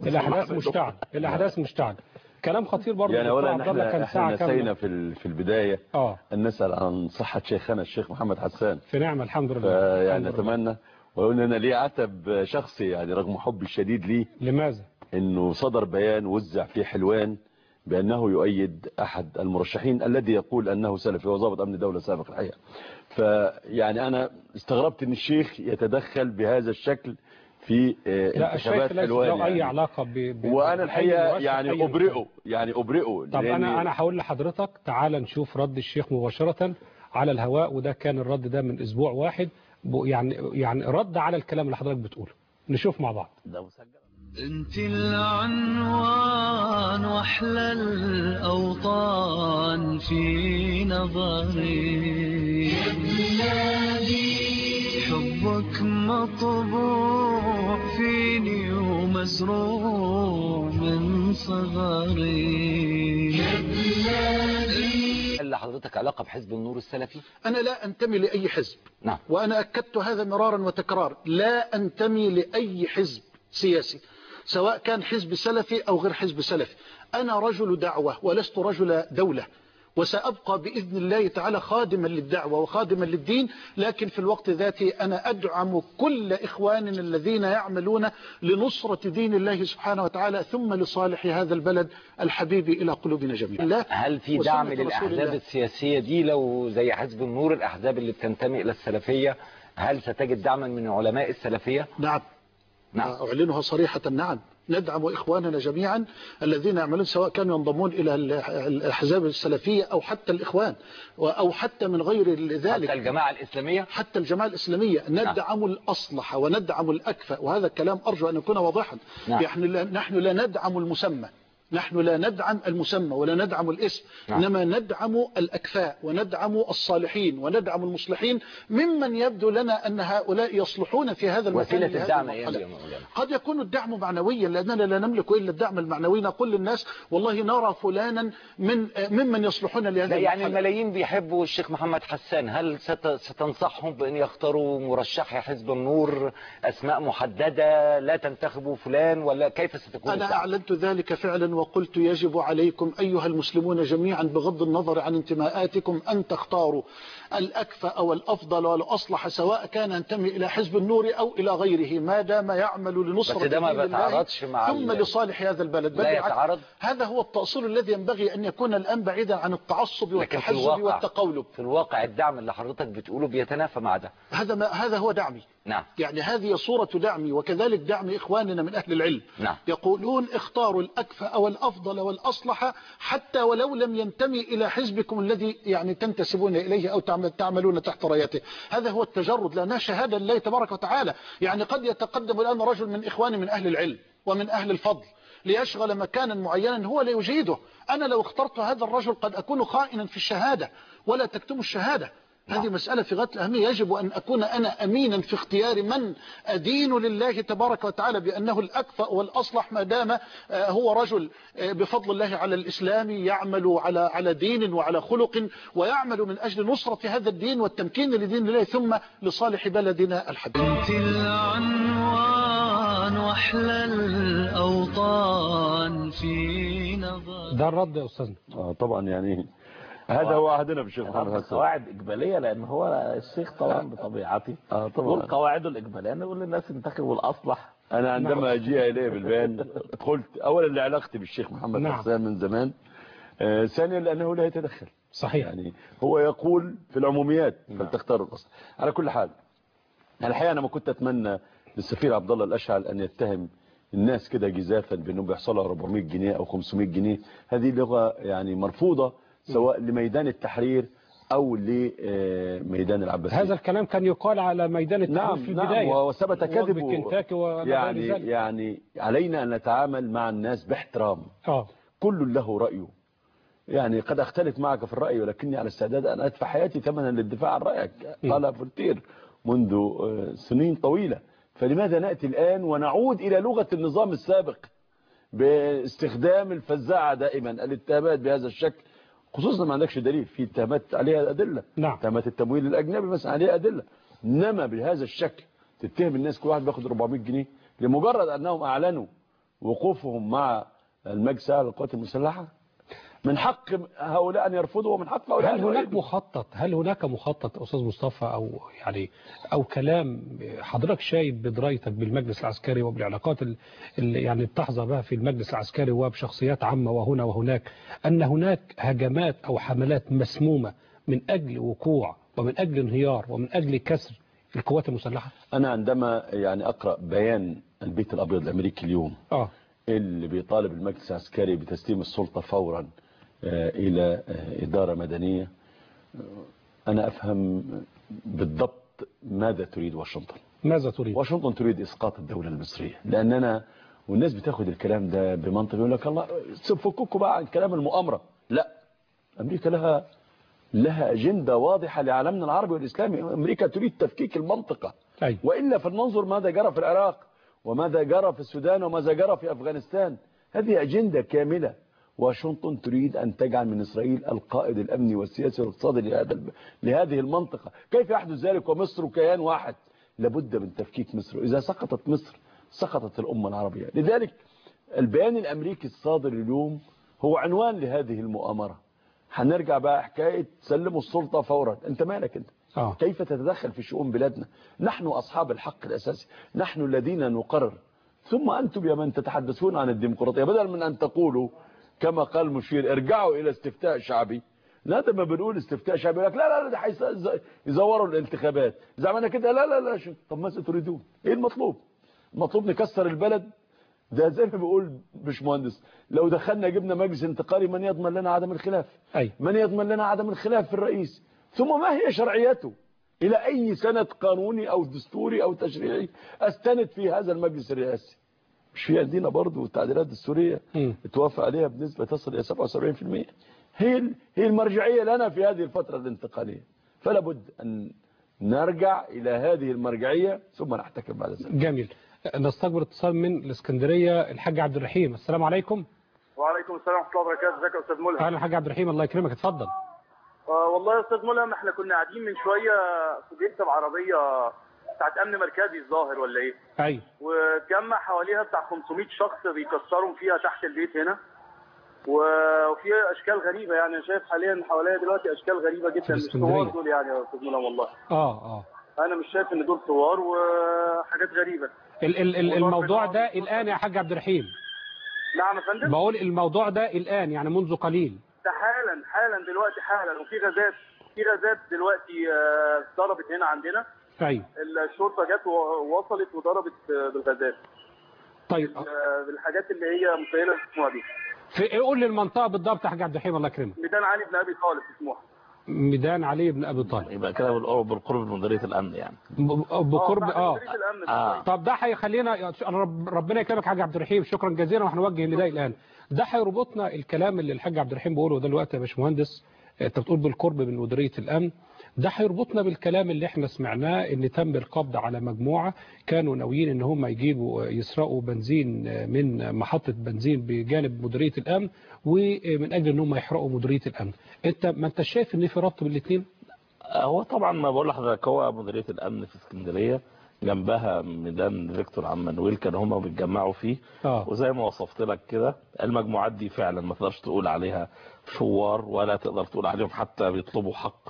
الأحداث مشتعلة. كلام خطير برضه. يعني اولا احنا نسينا في البدايه ان نسال عن صحه شيخنا الشيخ محمد حسان. في نعمه الحمد لله. يعني نتمنى وأقول أنا ليه عتب شخصي يعني رغم حبي الشديد ليه. لماذا؟ إنه صدر بيان وزع في حلوان بأنه يؤيد أحد المرشحين الذي يقول أنه سلفي وضابط أمن الدولة سابق الحقيقة. فيعني أنا استغربت أن الشيخ يتدخل بهذا الشكل في انتخابات حلوان له يعني. أي علاقة وأنا الحقيقة يعني أبرئه طب أنا هقول لحضرتك تعال نشوف رد الشيخ مباشرة على الهواء، وده كان الرد ده من أسبوع واحد، يعني رد على الكلام اللي حضرتك بتقوله. نشوف مع بعض. ده مسجل. انت العنوان واحلى الاوطان في نظري، حبك مطبوع فيني ومزروع من صغري. هل لحضرتك علاقة بحزب النور السلفي؟ أنا لا أنتمي لأي حزب. نعم. وأنا أكدت هذا مرارا وتكرارا، لا أنتمي لأي حزب سياسي سواء كان حزب سلفي أو غير حزب سلفي. أنا رجل دعوة ولست رجل دولة، وسأبقى بإذن الله تعالى خادما للدعوة وخادما للدين، لكن في الوقت ذاته أنا أدعم كل إخواننا الذين يعملون لنصرة دين الله سبحانه وتعالى ثم لصالح هذا البلد الحبيب إلى قلوبنا جميعا. هل في دعم للأحزاب السياسية دي لو زي حزب النور الأحزاب اللي بتنتمي إلى السلفية، هل ستجد دعما من علماء السلفية؟ نعم. أعلنها صريحة، نعم، ندعم إخواننا جميعا الذين يعملون سواء كانوا ينضمون إلى الأحزاب السلفية أو حتى الإخوان أو حتى من غير ذلك، حتى الجماعة الإسلامية، حتى الجماعة الإسلامية. ندعم الأصلح وندعم الأكفأ، وهذا الكلام أرجو أن يكون واضحا. نحن لا ندعم المسمى، نحن لا ندعم المسمى ولا ندعم الاسم، إنما ندعم الأكفاء وندعم الصالحين وندعم المصلحين ممن يبدو لنا أن هؤلاء يصلحون في هذا المكان. وسيلة الدعم قد يكون الدعم معنويا، لأننا لا نملك إلا الدعم المعنوي. نقول للناس والله نرى فلانا ممن يصلحون لهذا يعني الملايين بيحبوا الشيخ محمد حسان، هل ستنصحهم بأن يختاروا مرشحي حزب النور أسماء محددة لا تنتخبوا فلان، ولا كيف ستكون؟ أنا أعلنت ذلك فعلا وقلت يجب عليكم أيها المسلمون جميعا بغض النظر عن انتماءاتكم أن تختاروا الأكفأ أو الأفضل والأصلح، سواء كان ينتمي إلى حزب النور أو إلى غيره، ما دام يعمل لنصرة دين الله ثم لصالح هذا البلد. هذا هو التأصيل الذي ينبغي أن يكون الآن بعيدا عن التعصب والتحزب والتقولب. في الواقع الدعم اللي حضرتك بتقوله بيتنافى مع ده. هذا هو دعمي. نعم. يعني هذه صورة دعمي، وكذلك دعم إخواننا من أهل العلم. نعم. يقولون اختاروا الأكفأ أو الأفضل والأصلح حتى ولو لم ينتمي إلى حزبكم الذي يعني تنتسبون إليه أو تعملون تحت رايته. هذا هو التجرد، لأنها شهادة لله تبارك وتعالى. يعني قد يتقدم الآن رجل من إخواني من أهل العلم ومن أهل الفضل ليشغل مكانا معينا هو لا يجيده. أنا لو اخترت هذا الرجل قد أكون خائنا في الشهادة، ولا تكتم الشهادة. هذه مسألة في غاية الأهمية. يجب أن أكون أنا أمينا في اختيار من أدين لله تبارك وتعالى بأنه الأكفأ والأصلح، ما دام هو رجل بفضل الله على الإسلام يعمل على دين وعلى خلق، ويعمل من أجل نصرة هذا الدين والتمكين لدين الله ثم لصالح بلدنا الحبيب. انت العنوان واحلى الأوطان في نظر. ده الرد يا أستاذنا. طبعا يعني هذا هو عهدنا بالشيخ محمد حسان. قواعد إجبالية، لأن هو الشيخ طبعا بطبيعته طبعا قواعده الإجبالية نقول للناس انتخبوا الأصلح. أنا عندما أجي إليه بالبيان قلت أولا لعلاقتي بالشيخ محمد حسان من زمان، ثانيا لأنه لا يتدخل. صحيح. يعني هو يقول في العموميات فلتختاروا الأصل. على كل حال الحقيقة أنا ما كنت أتمنى للسفير عبد الله الأشعل أن يتهم الناس كده جزافا بأنهم بيحصلوا 400 جنيه أو 500 جنيه. هذه لغة يعني مرفوضة سواء لميدان التحرير أو لميدان العباسية. هذا الكلام كان يقال على ميدان التحرير في البداية. نعم، وثبت كذبه. يعني علينا أن نتعامل مع الناس باحترام. كل له رأيه. يعني قد أختلف معك في الرأي، ولكني على استعداد أن أدفع حياتي ثمنا للدفاع عن رأيك، قال فولتير منذ سنين طويلة. فلماذا نأتي الآن ونعود إلى لغة النظام السابق باستخدام الفزاعة دائما، الاتهامات بهذا الشكل، خصوصا ما عندكش دليل في اتهامات عليها أدلة. نعم. اتهامات التمويل الأجنبي مثلا عليها أدلة، إنما بهذا الشكل تتهم الناس كل واحد بياخد 400 جنيه لمجرد أنهم أعلنوا وقوفهم مع المجلس على القوات المسلحة. من حق هؤلاء أن يرفضوا ومن حق هؤلاء هل هناك مخطط أستاذ مصطفى أو كلام حضرتك شايف بدرايتك بالمجلس العسكري وبالعلاقات اللي بتحظى بها في المجلس العسكري وبشخصيات عامة وهنا وهناك، أن هناك هجمات أو حملات مسمومة من أجل وقوع ومن أجل انهيار ومن أجل كسر القوات المسلحة؟ أنا عندما أقرأ بيان البيت الأبيض الأمريكي اليوم اللي بيطالب المجلس العسكري بتسليم السلطة فورا إلى إدارة مدنية، أنا أفهم بالضبط ماذا تريد واشنطن. ماذا تريد؟ واشنطن تريد إسقاط الدولة المصرية، لأننا والناس بتاخد الكلام ده بمنطق، يقول لك الله فككوا بقى عن كلام المؤامرة. لا، أمريكا لها أجندة واضحة لعالمنا العربي والإسلامي. أمريكا تريد تفكيك المنطقة. وإلا فلننظر ماذا جرى في العراق وماذا جرى في السودان وماذا جرى في أفغانستان. هذه أجندة كاملة. واشنطن تريد أن تجعل من إسرائيل القائد الأمني والسياسي والاقتصادي لهذه المنطقة. كيف يحدث ذلك ومصر كيان واحد؟ لابد من تفكيك مصر. إذا سقطت مصر سقطت الأمة العربية. لذلك البيان الأمريكي الصادر اليوم هو عنوان لهذه المؤامرة. هنرجع بقى حكاية سلموا السلطة فورا. أنت مالك أنت؟ كيف تتدخل في شؤون بلادنا؟ نحن أصحاب الحق الأساسي، نحن الذين نقرر، ثم أنتم يا من تتحدثون عن الديمقراطية بدل من أن تقولوا كما قال مشير ارجعوا إلى استفتاء شعبي. لا، ده ما بنقول استفتاء شعبي يقول لك لا ده يزوروا الانتخابات زعما كده. لا طب ماذا تريدون؟ ايه المطلوب؟ المطلوب نكسر البلد. ده زي ما بيقول باشمهندس، لو دخلنا جبنا مجلس انتقالي من يضمن لنا عدم الخلاف؟ من يضمن لنا عدم الخلاف في الرئيس؟ ثم ما هي شرعيته؟ الى اي سند قانوني او دستوري او تشريعي استند في هذا المجلس الرئاسي؟ مش في عندنا برضه التعديلات الدستوريه اتوافق عليها بنسبه تصل الى 77%. هي المرجعيه لنا في هذه الفتره الانتقاليه. فلا بد ان نرجع الى هذه المرجعيه ثم نحتكم بعد ذلك. جميل. نستقبل اتصال من الاسكندريه الحاج عبد الرحيم. السلام عليكم. وعليكم السلام ورحمه الله وبركاته. ازيك يا استاذ ملهم؟ اهلا الحاج عبد الرحيم، الله يكرمك، اتفضل. والله يا استاذ ملهم احنا كنا قاعدين من شويه فوجئت بعربيه بتاعت امن مركزي الظاهر ولا ايه؟ ايوه. واتجمع حواليها بتاع 500 شخص بيكسروا فيها تحت البيت هنا. وفي اشكال غريبه، يعني انا شايف حاليا حواليا دلوقتي اشكال غريبه جدا. مش صور دول يعني يا استاذ ملهم والله. انا مش شايف ان دول صور وحاجات غريبه. الموضوع ده الان يا حاج عبد الرحيم؟ نعم يا فندم. بقول الموضوع ده الان يعني منذ قليل. ده حالا دلوقتي حالا. وفي غازات دلوقتي ضربت هنا عندنا. ايوه. الشرطه جت ووصلت وضربت بالغازات. طيب. بالحاجات اللي هي مسيله للسموحه دي. في قول لي المنطقه بالضبط يا حاج عبد الرحيم الله يكرمك. ميدان علي بن ابي طالب في سموحه. ميدان علي بن ابي طالب. يبقى كده بالقرب من مديريه الامن يعني. بقرب مديريه الامن. طب ده هيخلينا ربنا يكرمك حاج عبد الرحيم، شكرا جزيلا. وهنوجه نداء الان. ده هيربطنا الكلام اللي الحاج عبد الرحيم بيقوله ده دلوقتي يا باشمهندس، انت بتقول بالقرب من مديريه الامن. ده هيربطنا بالكلام اللي احنا سمعناه ان تم القبض على مجموعة كانوا ناويين ان هم يسرقوا بنزين من محطة بنزين بجانب مديرية الامن، ومن اجل ان هم يحرقوا مديرية الامن. ما انت شايف ان في ربط بالاثنين؟ هو طبعا ما بقول لحضرتك هو مديرية الامن في اسكندرية جنبها ميدان فيكتور عم مانويل كانوا هم بيتجمعوا فيه. وزي ما وصفت لك كده المجموعات دي فعلا ما تقدرش تقول عليها ثوار ولا تقدر تقول عليهم حتى بيطلبوا حق.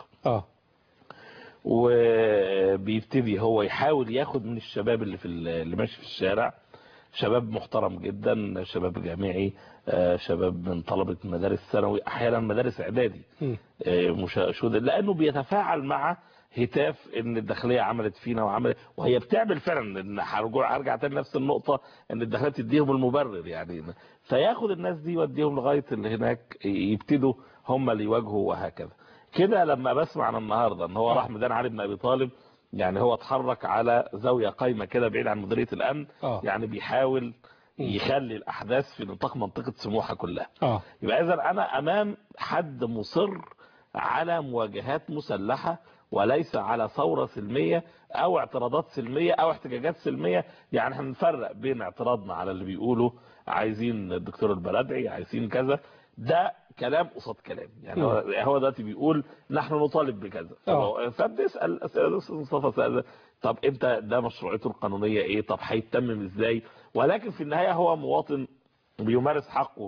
وبيبتدي هو يحاول ياخد من الشباب اللي ماشي في الشارع، شباب محترم جدا، شباب جامعي، شباب من طلبة مدارس ثانوي، احيانا مدارس اعدادي، لانه بيتفاعل مع هتاف ان الداخليه عملت فينا وهي بتعمل فعلا. ان هرجع تاني نفس النقطه ان الداخليه تديهم المبرر يعني، فياخد الناس دي يوديهم لغايه اللي هناك يبتدوا هم اللي يواجهوا وهكذا كده. لما بسمع عن النهارده ان هو راح ميدان علي بن ابي طالب، يعني هو اتحرك على زاويه قايمه كده بعيد عن مديريه الامن، يعني بيحاول يخلي الاحداث في نطاق منطقه سموحه كلها. يبقى اذا انا امام حد مصر على مواجهات مسلحه وليس على ثوره سلميه او اعتراضات سلميه او احتجاجات سلميه. يعني هنفرق بين اعتراضنا على اللي بيقولوا عايزين الدكتور البلدعي عايزين كذا، ده كلام قصاد كلام. يعني هو دلوقتي بيقول نحن نطالب بكذا، فبنسال اسئله مصطفى سأل طب انت ده مشروعيته القانونيه ايه؟ طب هيتمم ازاي؟ ولكن في النهايه هو مواطن بيمارس حقه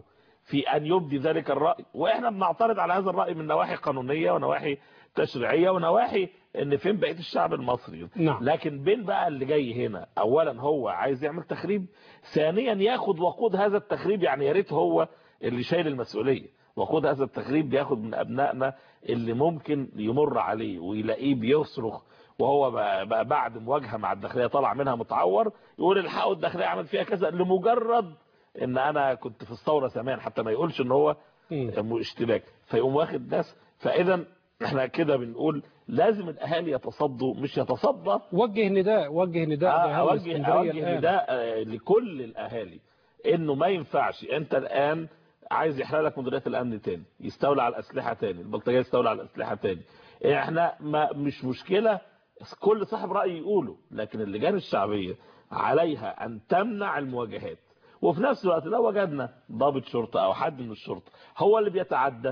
في أن يبدي ذلك الرأي، وإحنا بنعترض على هذا الرأي من نواحي قانونية ونواحي تشريعية ونواحي ان فين بقية الشعب المصري. نعم. لكن بين بقى اللي جاي هنا، اولا هو عايز يعمل تخريب، ثانيا ياخد وقود هذا التخريب، يعني يا ريت هو اللي شايل المسؤولية. وقود هذا التخريب بياخد من ابنائنا اللي ممكن يمر عليه ويلاقيه بيصرخ وهو بقى بعد مواجهة مع الداخلية طالع منها متعور، يقول الحقوا الداخلية عمل فيها كذا، لمجرد ان انا كنت في الثورة زمان، حتى ما يقولش ان هو اشتباك، فيقوم واخد ناس. فاذا احنا كده بنقول لازم الاهالي يتصدوا، مش يتصدى. وجه نداء اوجه نداء لكل الاهالي انه ما ينفعش انت الان عايز يحرق لك مديريات الامن تاني، يستولى على الاسلحه تاني، البلطجيه يستولى على الاسلحه تاني. احنا ما مش مشكله كل صاحب راي يقوله، لكن اللجان الشعبيه عليها ان تمنع المواجهات. وفي نفس الوقت لو وجدنا ضابط شرطه او حد من الشرطه هو اللي بيتعدى،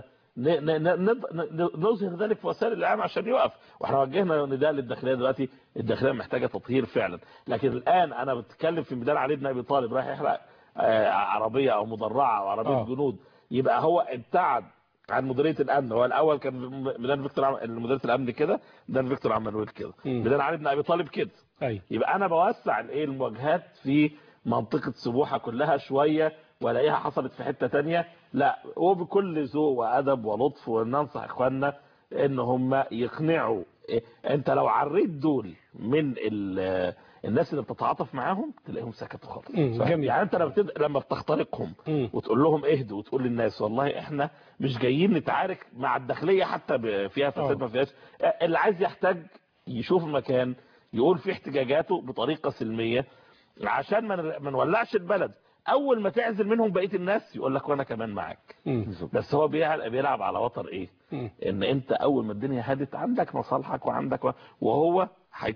نظهر ذلك في وسائل الاعلام عشان يوقف. واحنا وجهنا نداء للداخليه دلوقتي، الداخليه محتاجه تطهير فعلا. لكن الان انا بتكلم في ميدان علي بن ابي طالب رايح يحرق عربيه او مدرعه او عربيه جنود، يبقى هو ابتعد عن مديريه الامن. هو الاول كان ميدان فيكتور مديريه الامن كده، ميدان فيكتور عمانويل كده، ميدان علي بن ابي طالب كده. يبقى انا بوسع المواجهات في منطقه سموحه كلها شويه ولاقيها حصلت في حته تانية. لا، وبكل ذوق وادب ولطف، وننصح اخواننا ان هم يقنعوا. انت لو عريت دول من الناس اللي بتتعاطف معاهم تلاقيهم سكتوا خالص. يعني انت لما بتخترقهم وتقول لهم اهدوا، وتقول للناس والله احنا مش جايين نتعارك مع الداخليه حتى فيها فساد ما فيهاش، اللي عايز يحتاج يشوف مكان يقول فيه احتجاجاته بطريقه سلميه عشان ما نولعش البلد. اول ما تعزل منهم بقيه الناس يقول لك وانا كمان معاك. بس هو بيلعب على وتر ايه؟ ان انت اول ما الدنيا هدت عندك مصالحك وعندك وهو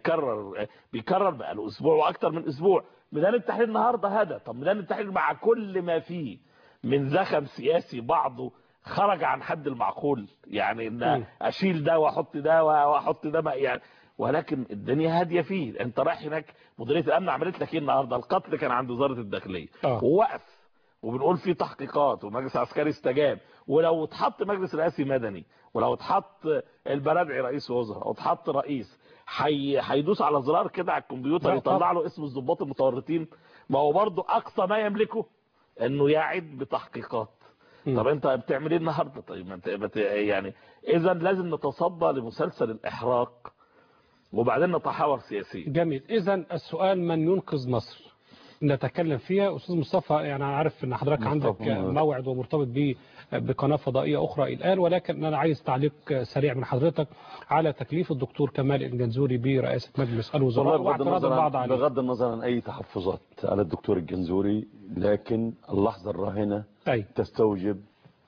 بيكرر بقى له اسبوع واكتر من اسبوع. ميدان التحرير النهارده هدى، طب ميدان التحرير مع كل ما فيه من زخم سياسي بعضه خرج عن حد المعقول، يعني ان اشيل ده واحط ده واحط ده يعني، ولكن الدنيا هاديه فيه. انت رايح هناك مديريه الامن عملت لك ايه النهارده؟ القتل كان عند وزاره الداخليه ووقف، وبنقول فيه تحقيقات، ومجلس عسكري استجاب. ولو اتحط مجلس رئاسي مدني، ولو اتحط البرادعي رئيس وزراء، واتحط رئيس، هيدوس على زرار كده على الكمبيوتر يطلع له اسم الضباط المتورطين. ما هو برضه اقصى ما يملكه انه يعد بتحقيقات. طب انت بتعمل ايه النهارده؟ طيب يعني اذا لازم نتصدى لمسلسل الاحراق وبعدين نتحاور سياسيا. جميل. اذا السؤال من ينقذ مصر نتكلم فيها. استاذ مصطفى، يعني انا عارف ان حضرتك عندك موعد ومرتبط به بقناه فضائيه اخرى الان، ولكن انا عايز تعليق سريع من حضرتك على تكليف الدكتور كمال الجنزوري برئاسه مجلس الوزراء واعتراض البعض عليه. بغض النظر عن اي تحفظات على الدكتور الجنزوري، لكن اللحظه الراهنه تستوجب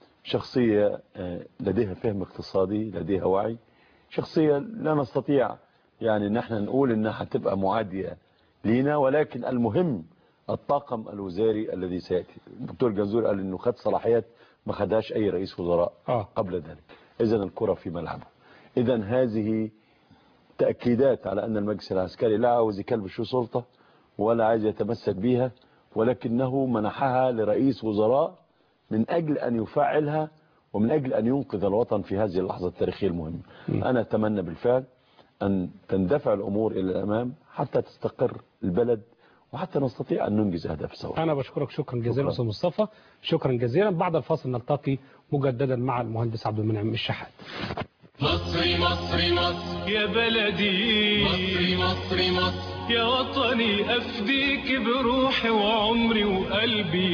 شخصيه لديها فهم اقتصادي، لديها وعي، شخصيه لا نستطيع يعني ان احنا نقول انها هتبقى معاديه لينا، ولكن المهم الطاقم الوزاري الذي سياتي. الدكتور جنزوري قال انه خد صلاحيات ما خدهاش اي رئيس وزراء قبل ذلك. اذا الكره في ملعبه. اذا هذه تاكيدات على ان المجلس العسكري لا عاوز يكلبش سلطه ولا عايز يتمسك بيها، ولكنه منحها لرئيس وزراء من اجل ان يفعلها ومن اجل ان ينقذ الوطن في هذه اللحظه التاريخيه المهمه. انا اتمنى بالفعل أن تندفع الأمور إلى الأمام حتى تستقر البلد وحتى نستطيع أن ننجز أهداف سوا. أنا بشكرك شكرا جزيلا أستاذ مصطفى، شكرا جزيلا. بعد الفاصل نلتقي مجددا مع المهندس عبد المنعم الشحات. مصري مصري مصر يا بلدي، مصري مصري مصر يا وطني، أفديك بروحي وعمري وقلبي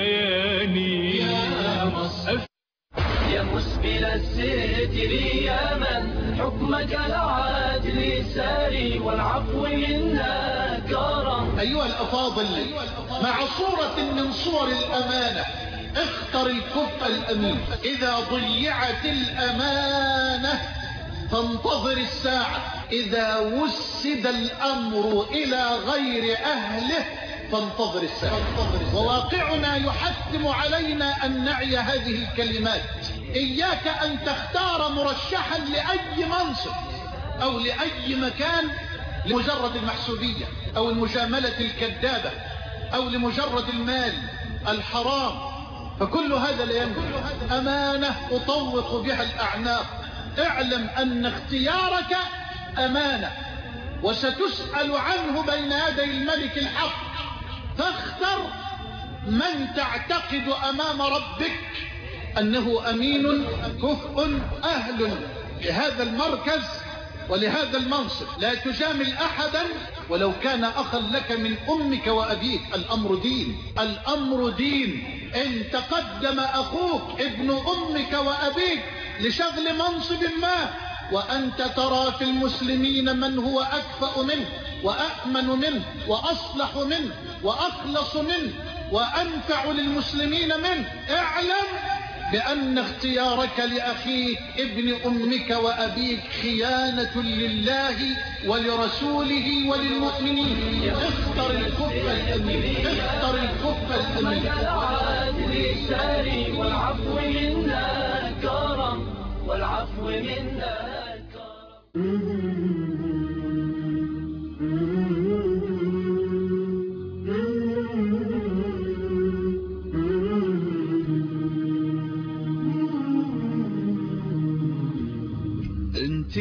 وكياني يا مصر. يا مسبل الستر يا من حكمك العدل ساري والعفو منا كرم. أيها الأفاضل، مع صورة من صور الأمانة اختر الكفء الأمين. إذا ضيعت الأمانة فانتظر الساعة، إذا وسد الأمر إلى غير أهله فانتظر الساعة. وواقعنا يحتم علينا أن نعي هذه الكلمات. إياك أن تختار مرشحا لأي منصب أو لأي مكان لمجرد المحسوبية أو المجاملة الكذابة أو لمجرد المال الحرام، فكل هذا أمانة أطوق بها الأعناق. اعلم أن اختيارك أمانة وستسأل عنه بين يدي الملك الحق، فاختر من تعتقد أمام ربك أنه أمين كفء أهل لهذا المركز ولهذا المنصب. لا تجامل أحدا ولو كان أخا لك من أمك وأبيك. الأمر دين، الأمر دين. إن تقدم أخوك ابن أمك وأبيك لشغل منصب ما وأنت ترى في المسلمين من هو أكفأ منه وأأمن منه وأصلح منه وأخلص منه وأنفع للمسلمين منه، اعلم بأن اختيارك لأخيك ابن أمك وأبيك خيانة لله ولرسوله وللمؤمنين. اختر الكفء الأمين، اختر الكفء الأمين. والعفو منا كرم، والعفو منا انت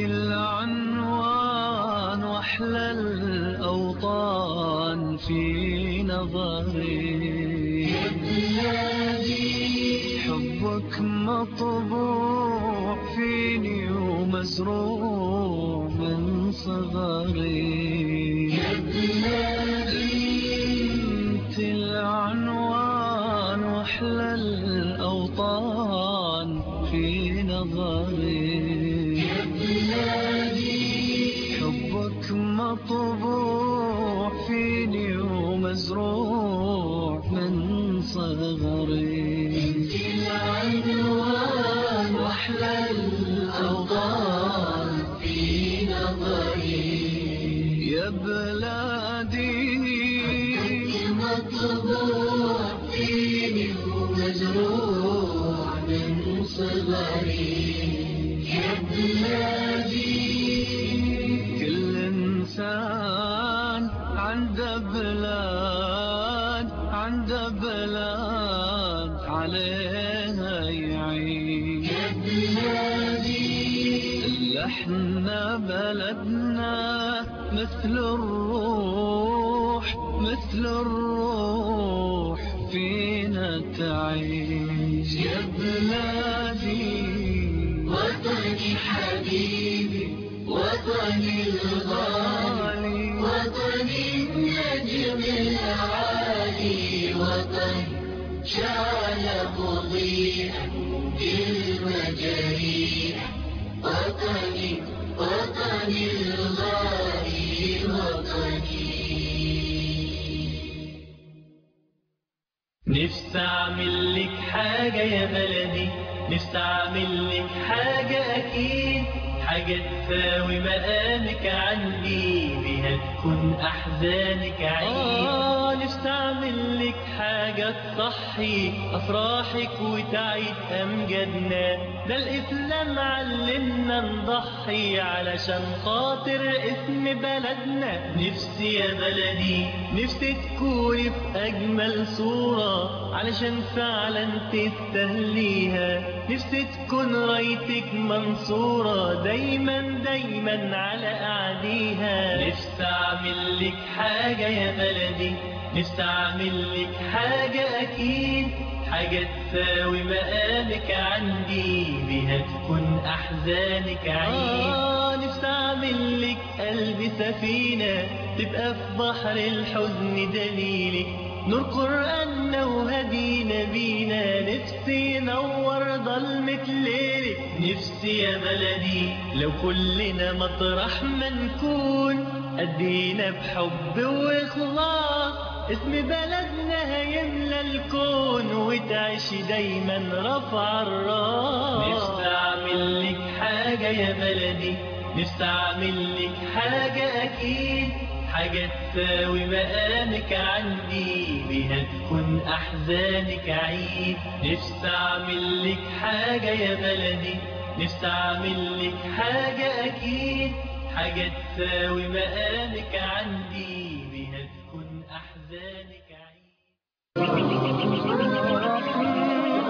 العنوان واحلى الاوطان في نظري يا بلادي، حبك مطبوع فيني ومزروع من صغري يا بلادي، انت العنوان واحلى الاوطان في نظري يا بلادي، حبك مطبوع فيني ومزروع من صغري. انت العنوان واحلى الاوطان في نظري يا بلادي، حبك مطبوع فيني ومزروع من صغري يا بلادي. كل إنسان عنده بلاد، عنده بلاد عليها يعيش يا بلادي. إلا احنا بلدنا مثل الروح، مثل الروح فينا تعيش يا بلادي. وطني حبيبي، وطني الغالي، وطني النجم العالي، وطني شعل مضيئا بالمجاريح، وطني وطني الغالي وطني. نفسي اعمل لك حاجة يا بلدي، نفسي اعمل لك حاجة اكيد، حاجة تساوي مقامك عندي، بيها تكون احزانك عيد. نفسي اعمل لك حاجة تصحي افراحك وتعيد امجادنا، ده الاسلام علمنا نضحي علشان خاطر اسم بلدنا. نفسي يا بلدي، نفسي تكوني في اجمل صورة علشان فعلا تستاهليها، نفسي تكون رايتك منصورة دايما دايما على اعديها. نفسي اعمل لك حاجة يا بلدي، نفسي اعمل لك حاجة اكيد، حاجة تساوي مقامك عندي، بيها تكون احزانك عيد. نفسي اعمل لك قلب سفينة تبقى في بحر الحزن دليلك، نور قرآننا وهدينا بينا، نفسي نور ظلمة ليلك. نفسي يا بلدي لو كلنا مطرح ما نكون أدينا بحب وإخلاص، اسم بلدنا هيملى الكون وتعيش دايما رفع الراس. نفسي أعمل لك حاجة يا بلدي، نفسي أعمل لك حاجة أكيد، حاجة تساوي مقامك عندي، بيها تكون أحزانك عيد. نفسي أعمل لك حاجة يا بلدي، نفسي أعمل لك حاجة أكيد، حاجة تساوي مقامك عندي، بيها تكون أحزانك عيد.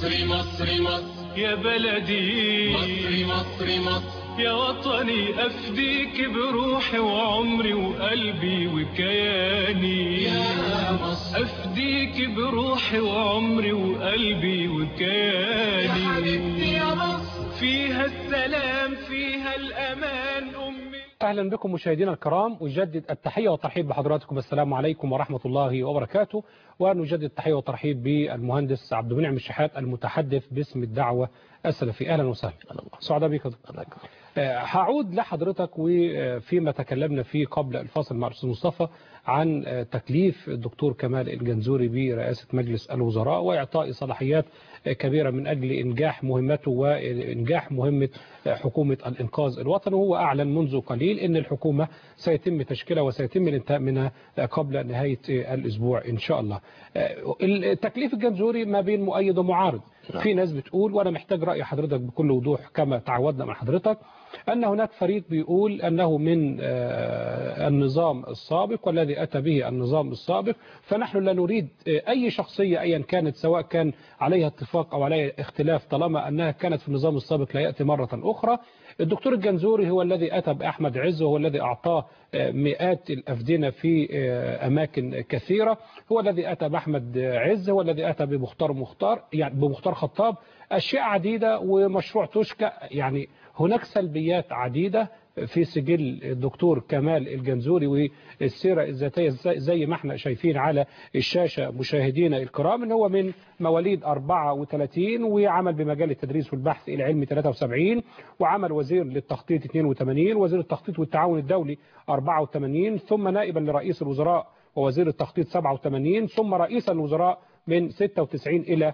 مصر مصر مصر يا بلدي مصر مصر مصر يا وطني أفديك بروحي وعمري وقلبي وكياني يا مصر أفديك بروحي وعمري وقلبي وكياني يا حبيبتي يا مصر فيها السلام فيها الأمان أمي. أهلا بكم مشاهدينا الكرام، أجدد التحية والترحيب بحضراتكم. السلام عليكم ورحمة الله وبركاته. ونجدد التحية والترحيب بالمهندس عبد المنعم الشحات المتحدث باسم الدعوة السلفية. أهلا وسهلا. سعداء بك. هعود لحضرتك وفيما تكلمنا فيه قبل الفاصل مع الأستاذ مصطفى عن تكليف الدكتور كمال الجنزوري برئاسة مجلس الوزراء وإعطاء صلاحيات كبيرة من أجل إنجاح مهمته وإنجاح مهمة حكومة الإنقاذ الوطني. وهو أعلن منذ قليل أن الحكومة سيتم تشكيلها وسيتم الانتهاء منها قبل نهاية الأسبوع إن شاء الله. التكليف الجنزوري ما بين مؤيد ومعارض. في ناس بتقول، وأنا محتاج رأي حضرتك بكل وضوح كما تعودنا من حضرتك، أن هناك فريق بيقول أنه من النظام السابق والذي أتى به النظام السابق، فنحن لا نريد أي شخصية أيا كانت سواء كان عليها اتفاق أو عليها اختلاف طالما أنها كانت في النظام السابق لا يأتي مرة أخرى. الدكتور الجنزوري هو الذي أتى بأحمد عز وهو الذي أعطاه مئات الأفدنة في أماكن كثيرة، هو الذي أتى بأحمد عز، هو الذي أتى بمختار خطاب، أشياء عديدة ومشروع توشكا. يعني هناك سلبيات عديدة في سجل الدكتور كمال الجنزوري والسيرة الذاتية زي ما احنا شايفين على الشاشة مشاهدينا الكرام، ان هو من مواليد 34 وعمل بمجال التدريس والبحث العلمي 73 وعمل وزير للتخطيط 82 وزير التخطيط والتعاون الدولي 84 ثم نائبا لرئيس الوزراء ووزير التخطيط 87 ثم رئيس الوزراء من 96 إلى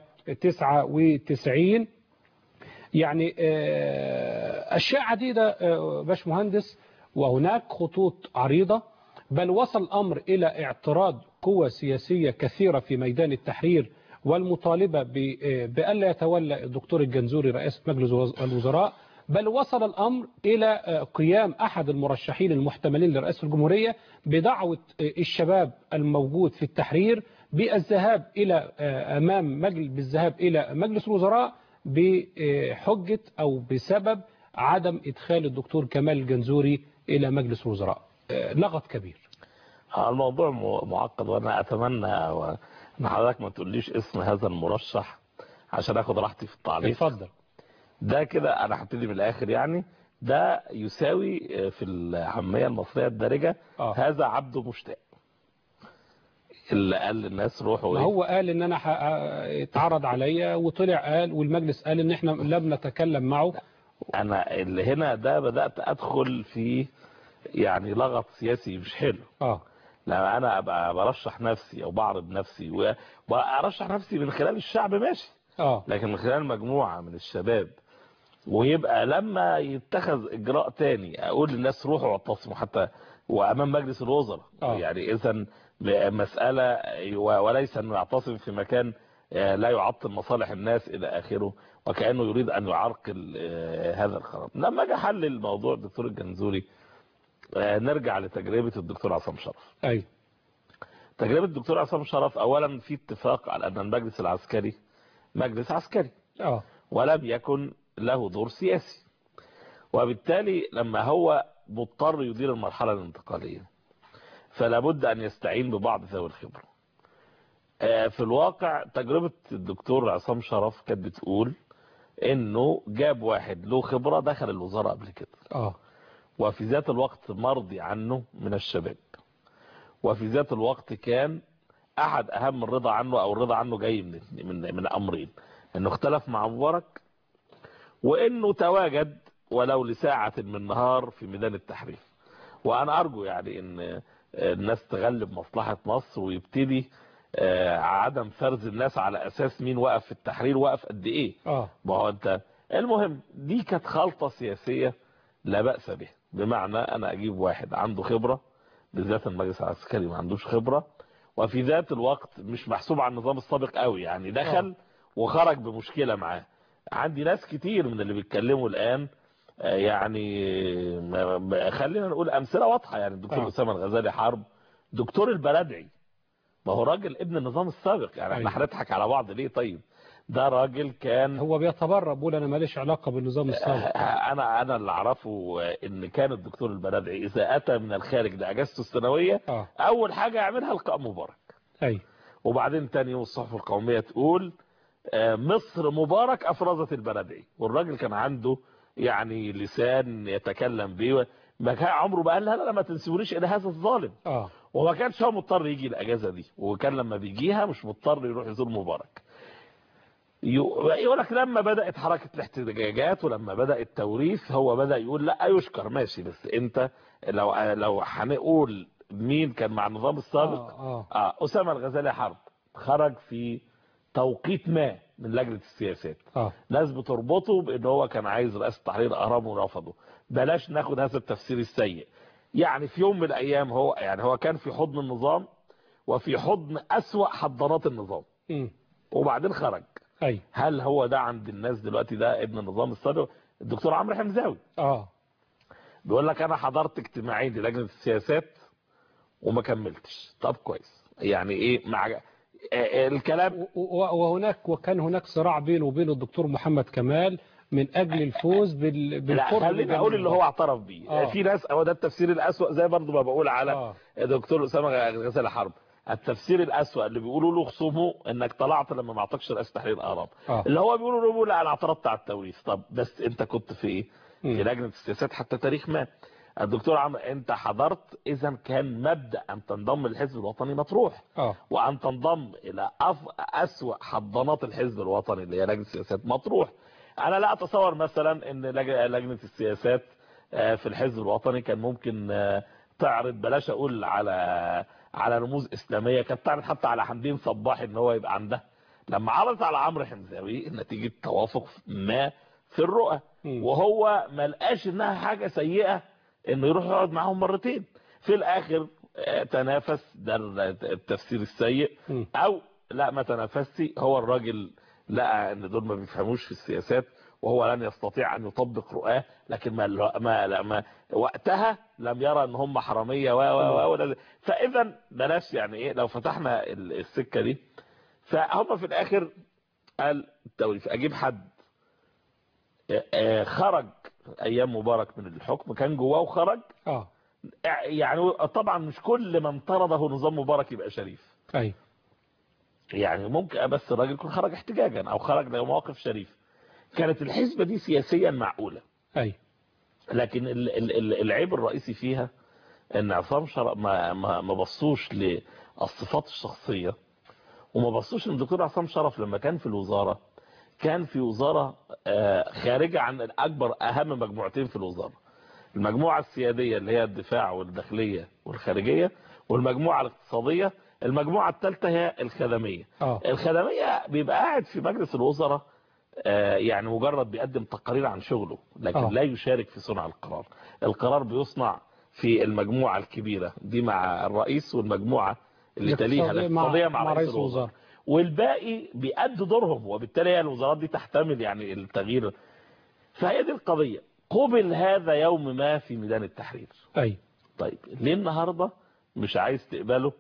99. يعني أشياء عديدة باشمهندس، وهناك خطوط عريضة، بل وصل الأمر إلى اعتراض قوى سياسية كثيرة في ميدان التحرير والمطالبة بألا يتولى الدكتور الجنزوري رئاسة مجلس الوزراء، بل وصل الأمر إلى قيام أحد المرشحين المحتملين لرئاسة الجمهورية بدعوة الشباب الموجود في التحرير بالذهاب إلى مجلس الوزراء بحجة أو بسبب عدم إدخال الدكتور كمال الجنزوري إلى مجلس الوزراء. لغط كبير. الموضوع معقد، وأنا أتمنى أن حضرتك ما تقوليش اسم هذا المرشح عشان أخذ راحتي في التعليق. اتفضل. ده كده أنا هبتدي من الآخر. يعني ده يساوي في العامية المصرية الدارجة هذا عبده مشتاق اللي قال للناس روحوا. هو قال ان انا اتعرض عليا وطلع قال والمجلس قال ان احنا لم نتكلم معه. انا اللي هنا ده بدأت ادخل في يعني لغط سياسي مش حلو. لما انا ابقى برشح نفسي او بعرض نفسي وارشح نفسي من خلال الشعب ماشي، لكن من خلال مجموعة من الشباب، ويبقى لما يتخذ اجراء تاني اقول للناس روحوا واعتصموا حتى وامام مجلس الوزراء. يعني اذا مسألة وليس أنه يعتصم في مكان لا يعطل مصالح الناس إلى آخره، وكأنه يريد أن يعرقل هذا القرار. لما جاء حل الموضوع الدكتور الجنزوري نرجع لتجربة الدكتور عصام شرف. أي تجربة الدكتور عصام شرف، أولا في اتفاق على أن المجلس العسكري مجلس عسكري ولم يكن له دور سياسي، وبالتالي لما هو مضطر يدير المرحلة الانتقالية فلا بد أن يستعين ببعض ذوي الخبرة. في الواقع تجربة الدكتور عصام شرف كانت بتقول إنه جاب واحد له خبرة دخل الوزارة قبل كده، وفي ذات الوقت مرضي عنه من الشباب، وفي ذات الوقت كان أحد أهم الرضا عنه أو الرضا عنه جاي من أمرين: إنه اختلف مع مبارك، وإنه تواجد ولو لساعة من نهار في ميدان التحرير. وأنا أرجو يعني إن الناس تغلب مصلحة مصر ويبتدي عدم فرز الناس على أساس مين وقف في التحرير وقف قد إيه. ما هو أنت المهم دي كانت خلطة سياسية لا بأس به، بمعنى أنا أجيب واحد عنده خبرة، بالذات المجلس العسكري ما عندوش خبرة، وفي ذات الوقت مش محسوب على النظام السابق قوي، يعني دخل وخرج بمشكلة معاه. عندي ناس كتير من اللي بيتكلموا الآن يعني خلينا نقول أمثلة واضحة، يعني الدكتور أسامة الغزالي حرب، دكتور البلدعي، ما هو راجل ابن النظام السابق، يعني احنا هنضحك على بعض ليه؟ طيب ده راجل كان هو بيتبرأ بيقول انا ماليش علاقه بالنظام السابق. انا اللي اعرفه ان كان الدكتور البرادعي اذا اتى من الخارج لاجازته السنويه اول حاجه يعملها لقاء مبارك. وبعدين تاني يوم الصحف القوميه تقول مصر مبارك افرزت البرادعي، والراجل كان عنده يعني لسان يتكلم بيه، ما كان عمره بقى لا ما تنسبونيش الى هذا الظالم. وما كانش هو مضطر يجي الاجازه دي، وكان لما بيجيها مش مضطر يروح يزور مبارك. يقول لك لما بدات حركه الاحتجاجات ولما بدا التوريث هو بدا يقول لا يشكر ماشي، بس انت لو هنقول مين كان مع النظام السابق اسامه الغزالي حرب خرج في توقيت ما من لجنه السياسات. ناس بتربطه بان هو كان عايز رئاسه تحرير الاهرام ورفضه. بلاش ناخد هذا التفسير السيء. يعني في يوم من الايام هو كان في حضن النظام وفي حضن اسوأ حضانات النظام. وبعدين خرج. هل هو ده عند الناس دلوقتي ده ابن النظام السابق؟ الدكتور عمرو حمزاوي بيقول لك انا حضرت اجتماعين للجنه السياسات وما كملتش. طب كويس، يعني ايه مع الكلام. وكان هناك صراع بينه وبين الدكتور محمد كمال من اجل الفوز بالقرب. خليني اقول اللي هو اعترف بيه. في ناس هو ده التفسير الاسوأ، زي برضو ما بقول على الدكتور اسامه غزالي حرب. التفسير الاسوأ اللي بيقولوا له خصومه انك طلعت لما ما اعطكش رئاسه تحرير الاهرام. اللي هو بيقولوا له لا انا اعترضت على التوريث. طب بس انت كنت في ايه؟ في لجنه السياسات حتى تاريخ ما. الدكتور عمرو انت حضرت، اذا كان مبدا ان تنضم للحزب الوطني مطروح. وان تنضم الى اسوأ حضانات الحزب الوطني اللي هي لجنه السياسات مطروح. انا لا اتصور مثلا ان لجنه السياسات في الحزب الوطني كان ممكن تعرض، بلاش اقول على رموز اسلاميه، كانت تعرض حتى على حمدين صباح ان هو يبقى عندها. لما عرضت على عمرو حمزاوي نتيجه توافق ما في الرؤى، وهو ما لقاش انها حاجه سيئه انه يروح يقعد معاهم مرتين. في الاخر تنافس، ده التفسير السيء، او لا ما تنافسش. هو الراجل لقى ان دول ما بيفهموش في السياسات وهو لن يستطيع ان يطبق رؤاه، لكن ما وقتها لم يرى ان هم حراميه فاذا بلاش يعني ايه لو فتحنا السكه دي. فهم في الاخر قال التوريث اجيب حد خرج ايام مبارك من الحكم، كان جواه وخرج. يعني طبعا مش كل من طرده نظام مبارك يبقى شريف. يعني ممكن بس الراجل يكون خرج احتجاجا او خرج لمواقف شريفه. كانت الحزبه دي سياسيا معقوله. لكن العيب الرئيسي فيها ان عصام شرف ما بصوش للصفات الشخصيه، وما بصوش ان الدكتور عصام شرف لما كان في الوزاره كان في وزاره خارجه عن اهم مجموعتين في الوزاره. المجموعه السياديه اللي هي الدفاع والداخليه والخارجيه، والمجموعه الاقتصاديه. المجموعه الثالثه هي الخدميه. الخدميه بيبقى قاعد في مجلس الوزراء يعني مجرد بيقدم تقارير عن شغله، لكن لا يشارك في صنع القرار. القرار بيصنع في المجموعه الكبيره دي مع الرئيس، والمجموعه اللي تليها الاقتصاديه مع رئيس الوزراء، والباقي بيأدوا دورهم، وبالتالي الوزارات دي تحتمل يعني التغيير. فهي دي القضيه. قبل هذا يوم ما في ميدان التحرير. طيب ليه النهارده مش عايز تقبله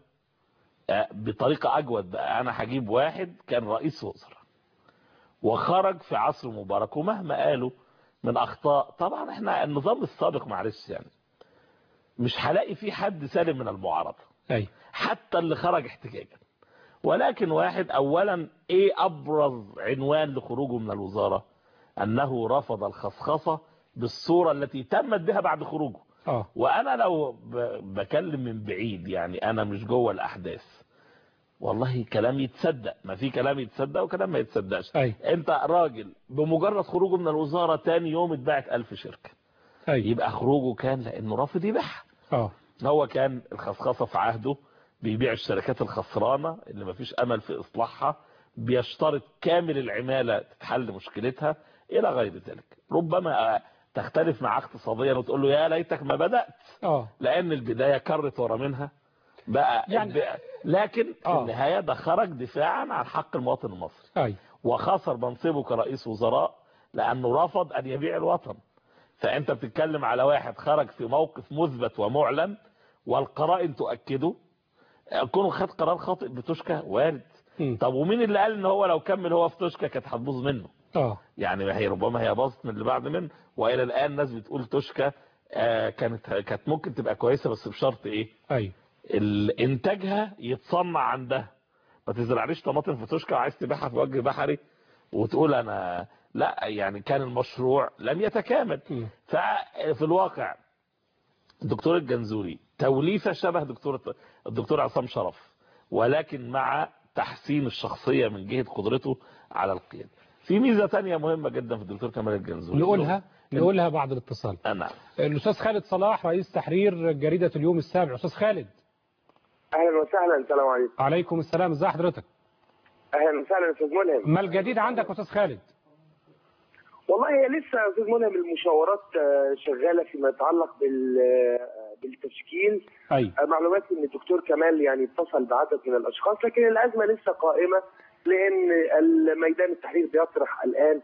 بطريقه اجود؟ بقى انا هجيب واحد كان رئيس وزراء وخرج في عصر مبارك، ومهما قالوا من اخطاء، طبعا احنا النظام السابق معلش يعني مش هلاقي فيه حد سالم من المعارضه حتى اللي خرج احتجاجا. ولكن واحد اولا ايه ابرز عنوان لخروجه من الوزاره؟ انه رفض الخصخصه بالصوره التي تمت بها بعد خروجه. وانا لو بكلم من بعيد، يعني انا مش جوه الاحداث، والله كلام يتصدق. ما في كلام يتصدق وكلام ما يتصدقش. انت راجل بمجرد خروجه من الوزاره تاني يوم اتباعت 1000 شركه. يبقى خروجه كان لانه رافض يبيعها. هو كان الخصخصه في عهده بيبيع الشركات الخسرانه اللي ما فيش امل في اصلاحها، بيشترط كامل العماله تتحل مشكلتها الى غير ذلك. ربما تختلف مع اقتصاديا وتقول له يا ليتك ما بدات، لان البدايه كرت ورا منها بقى يعني. لكن في النهايه ده خرج دفاعا عن حق المواطن المصري، وخسر منصبه كرئيس وزراء لانه رفض ان يبيع الوطن. فانت بتتكلم على واحد خرج في موقف مثبت ومعلن والقرائن تؤكده. كونه خد قرار خاطئ بتشكى وارد، طب ومين اللي قال ان هو لو كمل هو في توشكا كانت هتبوظ منه؟ يعني هي ربما هي باظت من اللي بعد منه. والى الان الناس بتقول توشكا كانت ممكن تبقى كويسه، بس بشرط ايه؟ ايوه، انتاجها يتصنع عندها. ما تزرعليش طماطم في توشكا وعايز تبيعها في وجه بحري وتقول انا لا، يعني كان المشروع لم يتكامل. ففي الواقع الدكتور الجنزوري توليفه شبه الدكتور عصام شرف، ولكن مع تحسين الشخصيه من جهه قدرته على القياده. في ميزه ثانيه مهمه جدا في الدكتور كمال الجنزوري نقولها بعد الاتصال. نعم. الاستاذ خالد صلاح رئيس تحرير جريده اليوم السابع. استاذ خالد، اهلا وسهلا. السلام عليكم. عليكم السلام. ازي حضرتك؟ اهلا وسهلا استاذ ملهم. ما الجديد عندك يا استاذ خالد؟ والله هي لسه يا استاذ ملهم المشاورات شغاله فيما يتعلق بالتشكيل. معلوماتي ان الدكتور كمال يعني اتصل بعدد من الاشخاص، لكن الازمه لسه قائمه، لان ميدان التحرير بيطرح الان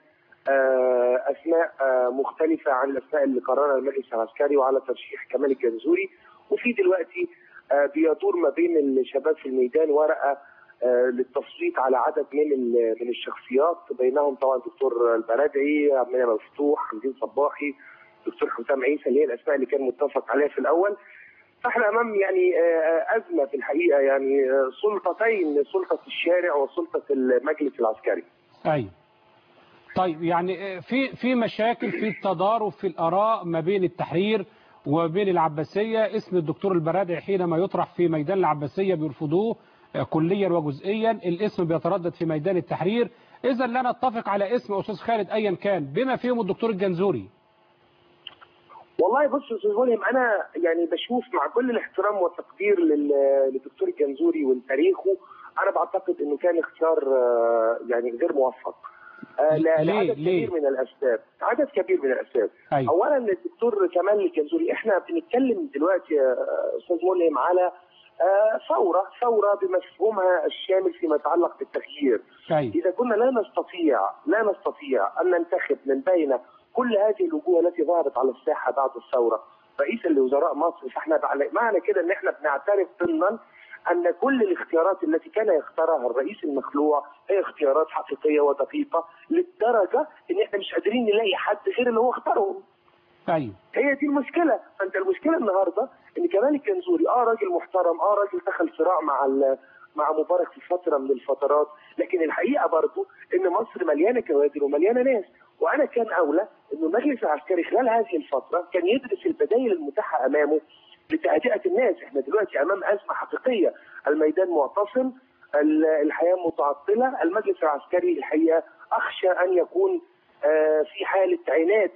اسماء مختلفه عن الاسماء اللي قررها المجلس العسكري وعلى ترشيح كمال الجنزوري. وفي دلوقتي بيدور ما بين الشباب في الميدان ورقه للتصويت على عدد من الشخصيات، بينهم طبعا دكتور البرادعي، عبد المنعم مفتوح، حمدين صباحي، دكتور حسام عيسى، اللي هي الاسماء اللي كان متفق عليها في الاول. فاحنا امام يعني ازمه في الحقيقه، يعني سلطتين، سلطه الشارع وسلطه المجلس العسكري. ايوه. طيب يعني في مشاكل في التضارب في الاراء ما بين التحرير وبين العباسيه. اسم الدكتور البرادعي حينما يطرح في ميدان العباسيه بيرفضوه كليا وجزئيا، الاسم بيتردد في ميدان التحرير. اذا لا نتفق على اسم استاذ خالد ايا كان بما فيهم الدكتور الجنزوري. والله بص يا استاذ ملهم، انا يعني بشوف مع كل الاحترام والتقدير للدكتور الجنزوري وتاريخه، انا بعتقد انه كان اختيار يعني غير موفق. لعدد كبير من الاسباب، أيوة. اولا الدكتور كمال الجنزوري، احنا بنتكلم دلوقتي يا استاذ ملهم على ثوره بمفهومها الشامل فيما يتعلق بالتغيير. أيوة. اذا كنا لا نستطيع ان ننتخب من بين كل هذه الوجوه التي ظهرت على الساحه بعد الثوره رئيسا لوزراء مصر، فاحنا معنى كده ان احنا بنعترف ضمنا ان كل الاختيارات التي كان يختارها الرئيس المخلوع هي اختيارات حقيقيه ودقيقه، للدرجه ان احنا مش قادرين نلاقي حد غير اللي هو اختارهم. ايوه، هي دي المشكله. فانت المشكله النهارده ان كمال الجنزوري راجل محترم، راجل دخل صراع مع مبارك في فتره من الفترات، لكن الحقيقه برضه ان مصر مليانه كوادر ومليانه ناس، وانا كان اولى انه المجلس العسكري خلال هذه الفتره كان يدرس البدائل المتاحه امامه لتهدئه الناس. احنا دلوقتي امام ازمه حقيقيه، الميدان معتصم، الحياه متعطله، المجلس العسكري الحقيقه اخشى ان يكون في حاله عناد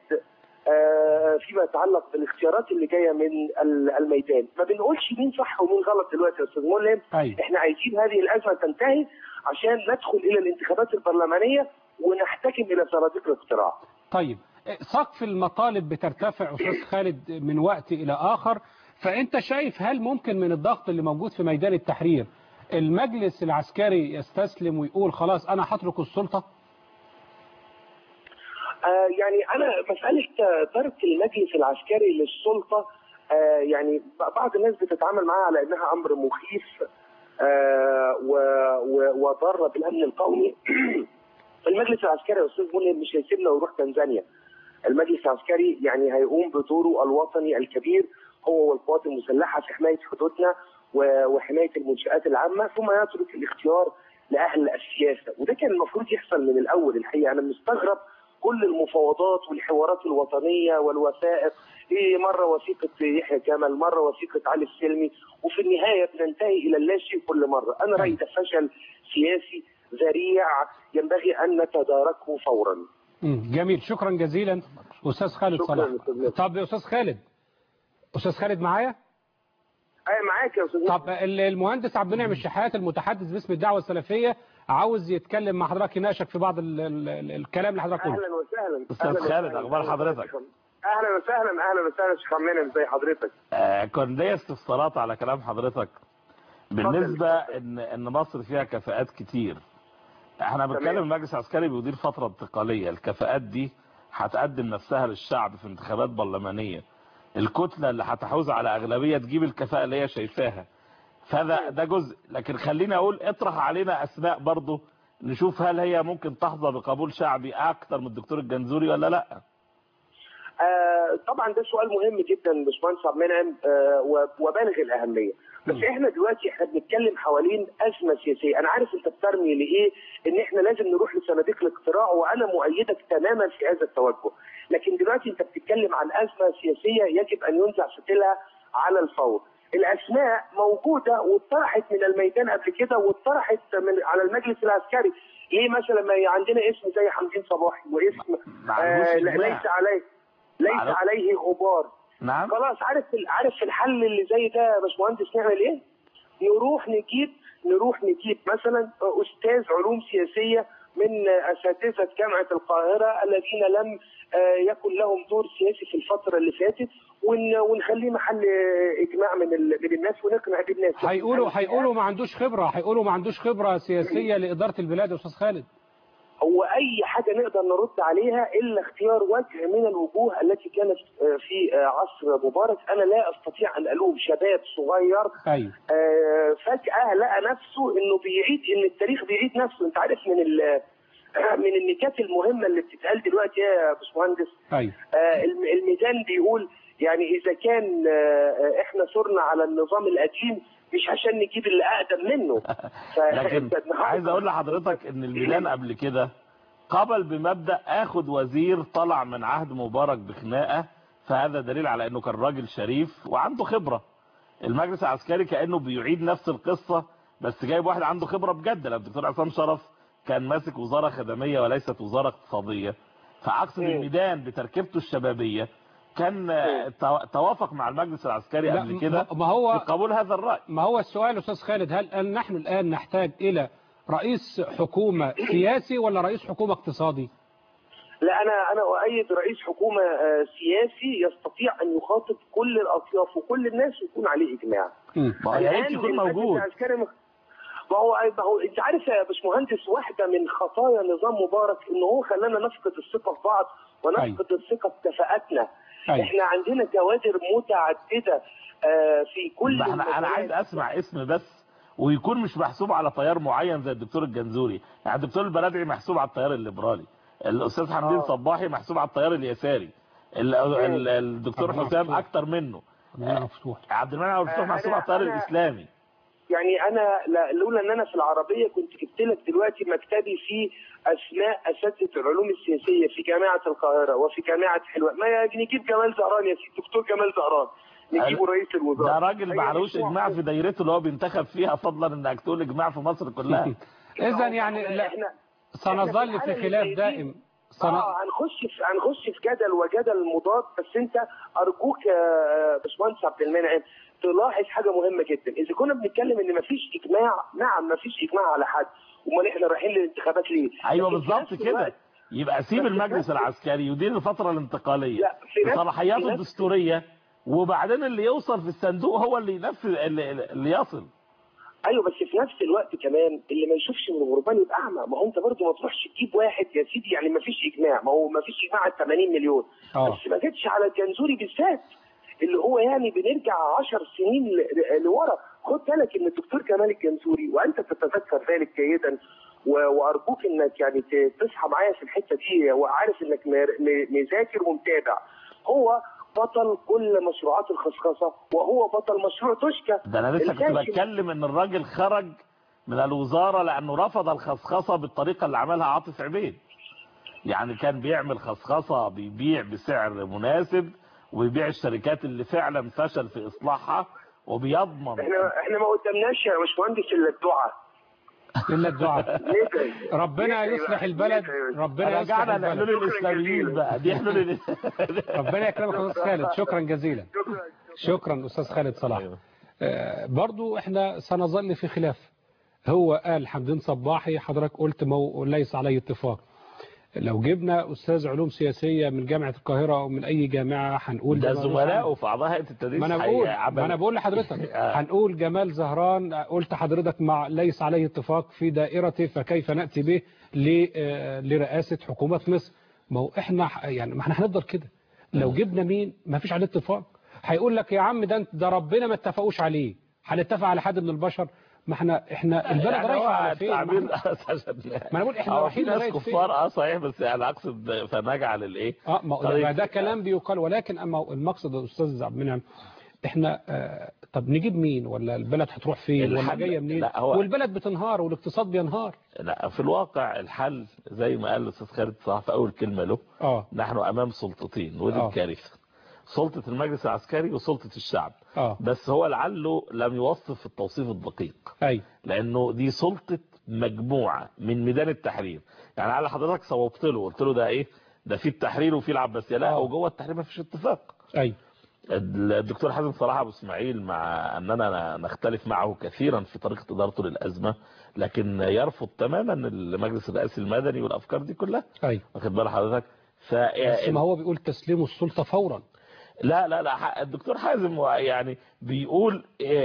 فيما يتعلق بالاختيارات اللي جايه من الميدان. ما بنقولش مين صح ومين غلط دلوقتي يا استاذ ملهم، احنا عايزين هذه الازمه تنتهي عشان ندخل الى الانتخابات البرلمانيه ونحتكم الى صناديق الاقتراع. طيب، سقف المطالب بترتفع استاذ خالد من وقت الى اخر، فانت شايف هل ممكن من الضغط اللي موجود في ميدان التحرير المجلس العسكري يستسلم ويقول خلاص انا هترك السلطه؟ يعني انا مساله ترك المجلس العسكري للسلطه يعني بعض الناس بتتعامل معها على انها امر مخيف وضار بالامن القومي. المجلس العسكري يا استاذ ملهم مش هيسيبنا ويروح تنزانيا. المجلس العسكري يعني هيقوم بدوره الوطني الكبير هو والقوات المسلحه في حمايه حدودنا وحمايه المنشآت العامه، ثم يترك الاختيار لاهل السياسه، وده كان المفروض يحصل من الاول. الحقيقه انا مستغرب كل المفاوضات والحوارات الوطنيه والوثائق، مره وثيقه يحيى كمال، مره وثيقه علي السلمي، وفي النهايه بننتهي الى اللاشيء كل مره. انا رايي ده فشل سياسي ذريع ينبغي ان نتداركه فورا. جميل، شكرا جزيلا استاذ خالد صلاح. طب يا استاذ خالد معايا؟ ايوه معاك يا استاذ. طب المهندس عبد المنعم الشحات المتحدث باسم الدعوه السلفيه عاوز يتكلم مع حضرتك، يناقشك في بعض الكلام اللي حضرتك قلته. اهلا وسهلا استاذ خالد، اخبار حضرتك؟ اهلا وسهلا شيخ عبد المنعم، ازي حضرتك؟ كان ليا استفسارات على كلام حضرتك بالنسبه ان مصر فيها كفاءات كتير. احنا بنتكلم المجلس العسكري بيدير فتره انتقاليه، الكفاءات دي هتقدم نفسها للشعب في انتخابات برلمانيه، الكتله اللي هتحوز على اغلبيه تجيب الكفاءه اللي هي شايفاها. فده جزء. لكن خليني اقول اطرح علينا اسماء برضه نشوف هل هي ممكن تحظى بقبول شعبي اكتر من الدكتور الجنزوري ولا لا. طبعا ده سؤال مهم جدا باشمهندس عبد المنعم، وبالغ الاهميه. بس احنا دلوقتي بنتكلم حوالين ازمه سياسيه. انا عارف انت بترمي لايه ان احنا لازم نروح لصناديق الاقتراع، وانا مؤيدك تماما في هذا التوجه. لكن دلوقتي انت بتتكلم عن ازمه سياسيه يجب ان ينزع فتيلها على الفور. الاسماء موجوده واتطرحت من الميدان قبل كده، واتطرحت على المجلس العسكري. ليه مثلا ما عندنا اسم زي حمدين صباحي واسم ليس عليه غبار. نعم. خلاص عارف الحل اللي زي ده يا باشمهندس نعمل ايه؟ نروح نجيب مثلا استاذ علوم سياسيه من اساتذه جامعه القاهره الذين لم يكن لهم دور سياسي في الفتره اللي فاتت، ونخليه محل اجماع من الناس ونقنع بالناس. هيقولوا ما عندوش خبره سياسيه لاداره البلاد يا استاذ خالد. هو اي حاجه نقدر نرد عليها الا اختيار وجه من الوجوه التي كانت في عصر مبارك. انا لا استطيع ان الوم شباب صغير فجاه لقى نفسه انه ان التاريخ بيعيد نفسه. انت عارف من النكات المهمه اللي بتتقال دلوقتي يا باشمهندس، الميدان بيقول يعني اذا كان احنا صرنا على النظام القديم مش عشان نجيب اللي اقدم منه. لكن عايز اقول لحضرتك ان الميدان قبل كده قبل بمبدأ اخد وزير طلع من عهد مبارك بخناقه، فهذا دليل على انه كان راجل شريف وعنده خبره. المجلس العسكري كانه بيعيد نفس القصه بس جايب واحد عنده خبره بجد. الدكتور عصام شرف كان ماسك وزاره خدميه وليست وزاره اقتصاديه. فاقصد الميدان بتركيبته الشبابيه كان توافق مع المجلس العسكري قبل كده في قبول هذا الرأي. ما هو السؤال أستاذ خالد، هل نحن الآن نحتاج إلى رئيس حكومة سياسي ولا رئيس حكومة اقتصادي؟ لا، أنا أؤيد رئيس حكومة سياسي يستطيع أن يخاطب كل الأطياف وكل الناس ويكون عليه إجماع. يا ريت يكون موجود. ما هو انت عارف يا باشمهندس، واحده من خطايا نظام مبارك ان هو خلانا نفقد الثقه في بعض ونفقد الثقه في كفاءاتنا. احنا عندنا كوادر متعدده في كل انا عايز اسمع اسم بس ويكون مش محسوب على تيار معين زي الدكتور الجنزوري. يعني الدكتور البرادعي محسوب على التيار الليبرالي، الاستاذ حمدين صباحي محسوب على التيار اليساري، الدكتور حسام اكتر منه، عبد المنعم مفتوح محسوب على التيار الاسلامي. يعني انا لولا ان انا في العربيه كنت جبت لك دلوقتي مكتبي فيه اسماء اساتذه العلوم السياسيه في جامعه القاهره وفي جامعه حلوان. ما نجيب جمال زهران يا سيدي، دكتور جمال زهران نجيبه رئيس الوزراء. ده راجل معلوش اجماع في دايرته اللي هو بينتخب فيها، فضلا انك تقول اجماع في مصر كلها. اذا يعني سنظل في خلاف دائم. هنخش في جدل وجدل مضاد. بس انت ارجوك يا باشمهندس عبد المنعم تلاحظ حاجه مهمه جدا. اذا كنا بنتكلم ان مفيش اجماع، نعم مفيش اجماع على حد، امال احنا رايحين للانتخابات ليه؟ ايوه بالظبط كده. يبقى سيب المجلس العسكري يدير الفتره الانتقاليه بصلاحياته الدستوريه، وبعدين اللي يوصل في الصندوق هو اللي ينفذ اللي يصل. ايوه بس في نفس الوقت كمان اللي ما يشوفش من الغربان يبقى اعمى. ما هو انت برضه ما تروحش تجيب واحد يا سيدي، يعني ما فيش اجماع، ما هو ما فيش اجماع على 80 مليون. بس ما جتش على الجنزوري بالذات اللي هو يعني بنرجع 10 سنين لورا. خد بالك ان الدكتور كمال الجنزوري وانت تتذكر ذلك جيدا، وارجوك انك يعني تصحى معايا في الحته دي، وعارف انك مذاكر ومتابع. هو بطل كل مشروعات الخصخصه، وهو بطل مشروع توشكا. ده انا لسه كنت بتكلم ان الراجل خرج من الوزاره لانه رفض الخصخصه بالطريقه اللي عملها عاطف عبيد. يعني كان بيعمل خصخصه بيبيع بسعر مناسب ويبيع الشركات اللي فعلا فشل في اصلاحها وبيضمن. احنا ما قدامناش يا باشمهندس الا الدعاء. ربنا يصلح البلد. ربنا يصلح البلد. حلول الاسلاميين بقى دي حلول ربنا يكرمك يا استاذ خالد. شكرا جزيلا. شكرا استاذ خالد صلاح. برضو احنا سنظل في خلاف. هو قال حمدين صباحي، حضرتك قلت ليس عليه اتفاق. لو جبنا استاذ علوم سياسيه من جامعه القاهره او من اي جامعه هنقول ده زملائه في اعضاء هيئه التدريس. ما انا بقول لحضرتك هنقول جمال زهران. قلت حضرتك مع ليس عليه اتفاق في دائرته، فكيف ناتي به لرئاسه حكومه مصر؟ ما هو احنا يعني ما احنا هنفضل كده. لو جبنا مين ما فيش عليه اتفاق هيقول لك يا عم ده ربنا ما اتفقوش عليه. هنتفق على حد من البشر؟ ما احنا البلد يعني رايحه على فين؟ ما انا بقول احنا رايحين ناس كفار صحيح، بس يعني اقصد فنجعل الايه ما ده كلام بيقال، ولكن اما المقصد يا استاذ عبد المنعم احنا طب نجيب مين، ولا البلد هتروح فين، ولا جايه منين؟ والبلد بتنهار والاقتصاد بينهار. لا في الواقع الحل زي ما قال الاستاذ خالد صح في اول كلمه له، نحن امام سلطتين ودي الكارثه، سلطه المجلس العسكري وسلطه الشعب. بس هو لعله لم يوصف في التوصيف الدقيق، لانه دي سلطه مجموعه من ميدان التحرير. يعني على حضرتك صوبت له قلت له ده ايه، ده في التحرير وفي العباسيه، لا وجوه التحرير ما فيش اتفاق. الدكتور حازم صلاح ابو اسماعيل مع اننا نختلف معه كثيرا في طريقه ادارته للازمه، لكن يرفض تماما المجلس الرئاسي المدني والافكار دي كلها. واخد بال حضرتك؟ بس ما هو بيقول تسليم السلطه فورا. لا الدكتور حازم يعني بيقول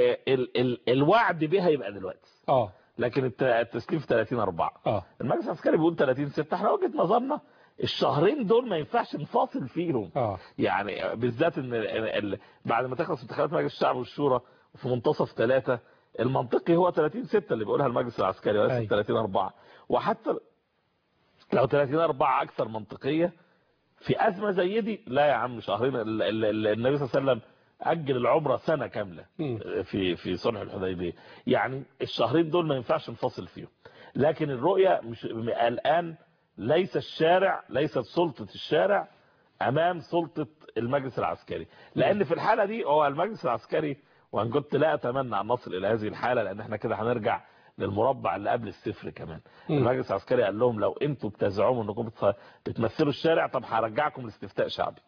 الوعد بها يبقى دلوقتي، لكن التسليم في 30/4. المجلس العسكري بيقول 30/6. احنا وجهه نظرنا الشهرين دول ما ينفعش نفاصل فيهم. يعني بالذات ان بعد ما تخلص انتخابات مجلس الشعب والشورى في منتصف 3 المنطقي هو 30/6 اللي بيقولها المجلس العسكري وليس 30/4. وحتى لو 30/4 اكثر منطقيه في ازمه زي دي، لا يا عم شهرين. النبي صلى الله عليه وسلم اجل العمره سنه كامله في صلح الحديبيه. يعني الشهرين دول ما ينفعش نفاصل فيهم. لكن الرؤيه مش الان ليس الشارع، ليست سلطة الشارع امام سلطة المجلس العسكري، لان في الحالة دي هو المجلس العسكري، وان كنت لا اتمنى ان نصل الى هذه الحالة لان احنا كده هنرجع للمربع اللي قبل الصفر كمان. المجلس العسكري قال لهم لو انتوا بتزعموا انكم بتمثلوا الشارع، طب هرجعكم لاستفتاء شعبي.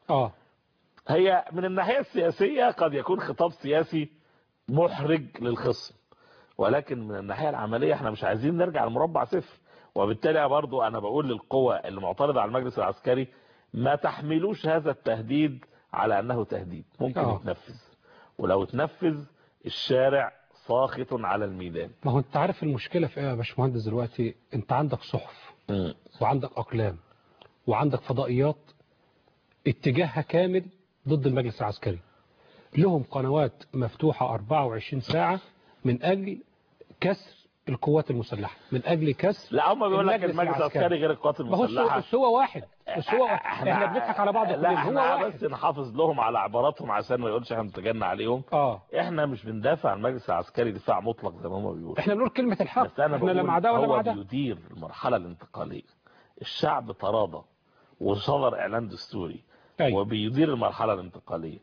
هي من الناحية السياسية قد يكون خطاب سياسي محرج للخصم، ولكن من الناحية العملية احنا مش عايزين نرجع لمربع صفر. وبالتالي برضو انا بقول للقوى اللي معترضه على المجلس العسكري ما تحملوش هذا التهديد على انه تهديد، ممكن يتنفذ، ولو اتنفذ الشارع ساخط على الميدان. ما هو انت عارف المشكله في ايه يا باشمهندس دلوقتي؟ انت عندك صحف وعندك اقلام وعندك فضائيات اتجاهها كامل ضد المجلس العسكري، لهم قنوات مفتوحه 24 ساعه من اجل كسر القوات المسلحة، من اجل كسر. لا هم بيقول لك المجلس العسكري غير القوات المسلحة. بس هو واحد، بس هو احنا بنضحك على بعض كلنا. هو واحد. بس نحافظ لهم على عباراتهم عشان ما يقولش احنا بنتجنى عليهم. احنا مش بندافع عن المجلس العسكري دفاع مطلق زي ما هم بيقولوا، احنا بنقول كلمة الحق، بس انا احنا لا مع ده ولا مع ده. هو بيدير المرحلة الانتقالية، الشعب تراضى وصدر اعلان دستوري وبيدير المرحلة الانتقالية.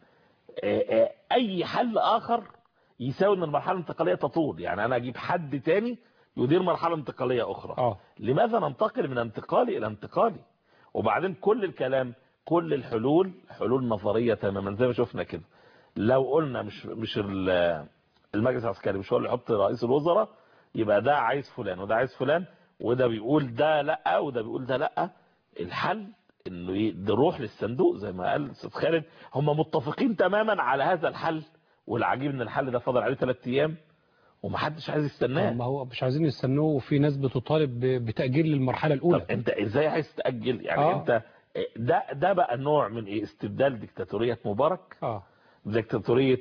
اي حل اخر يساوي ان المرحلة الانتقالية تطول. يعني انا اجيب حد تاني يدير مرحلة انتقالية اخرى. لماذا ننتقل من انتقالي الى انتقالي؟ وبعدين كل الكلام كل الحلول حلول نظرية تماما زي ما شفنا كده. لو قلنا مش المجلس العسكري مش هو اللي يحط رئيس الوزراء، يبقى ده عايز فلان وده عايز فلان، وده بيقول ده لا وده بيقول ده لا. الحل انه نروح للصندوق زي ما قال الاستاذ خالد. هم متفقين تماما على هذا الحل، والعجيب ان الحل ده فاضل عليه 3 ايام ومحدش عايز يستناه. ما هو مش عايزين يستنوه، وفي ناس بتطالب بتأجيل للمرحلة الأولى. طب انت ازاي عايز تأجل؟ يعني انت ده بقى نوع من ايه؟ استبدال ديكتاتورية مبارك، ديكتاتورية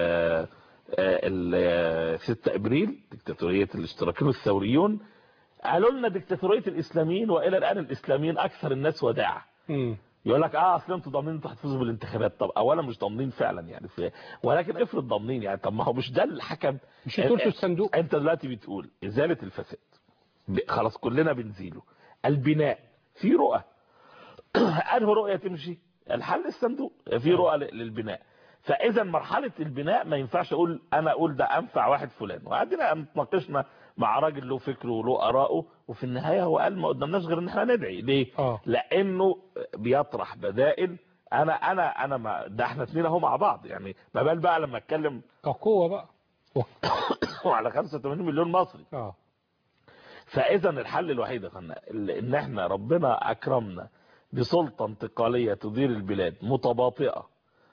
6 ابريل، ديكتاتورية الاشتراكيين والثوريون. قالوا لنا ديكتاتورية الاسلاميين، والى الان الاسلاميين اكثر الناس وداعة. يقول لك اصل انتوا ضامنين انتوا هتفوزوا بالانتخابات. طب اولا مش ضامنين فعلا يعني ولكن افرض ضامنين يعني. طب ما هو مش ده الحكم، مش هتقولوا الصندوق. انت دلوقتي بتقول ازاله الفساد، خلاص كلنا بنزيله. البناء في رؤى انه رؤيه تمشي، الحل الصندوق في رؤى للبناء. فاذا مرحله البناء ما ينفعش اقول ده انفع واحد فلان، وقعدنا نتناقشنا مع راجل له فكره وله آراءه، وفي النهاية هو قال ما قدامناش غير ان احنا ندعي. ليه؟ لانه بيطرح بدائل. انا ما ده احنا 2 اهو مع بعض يعني، ما بال بقى لما اتكلم كقوة بقى وعلى 85 مليون مصري. فاذا الحل الوحيد يا فندم ان احنا ربنا اكرمنا بسلطة انتقالية تدير البلاد متباطئة،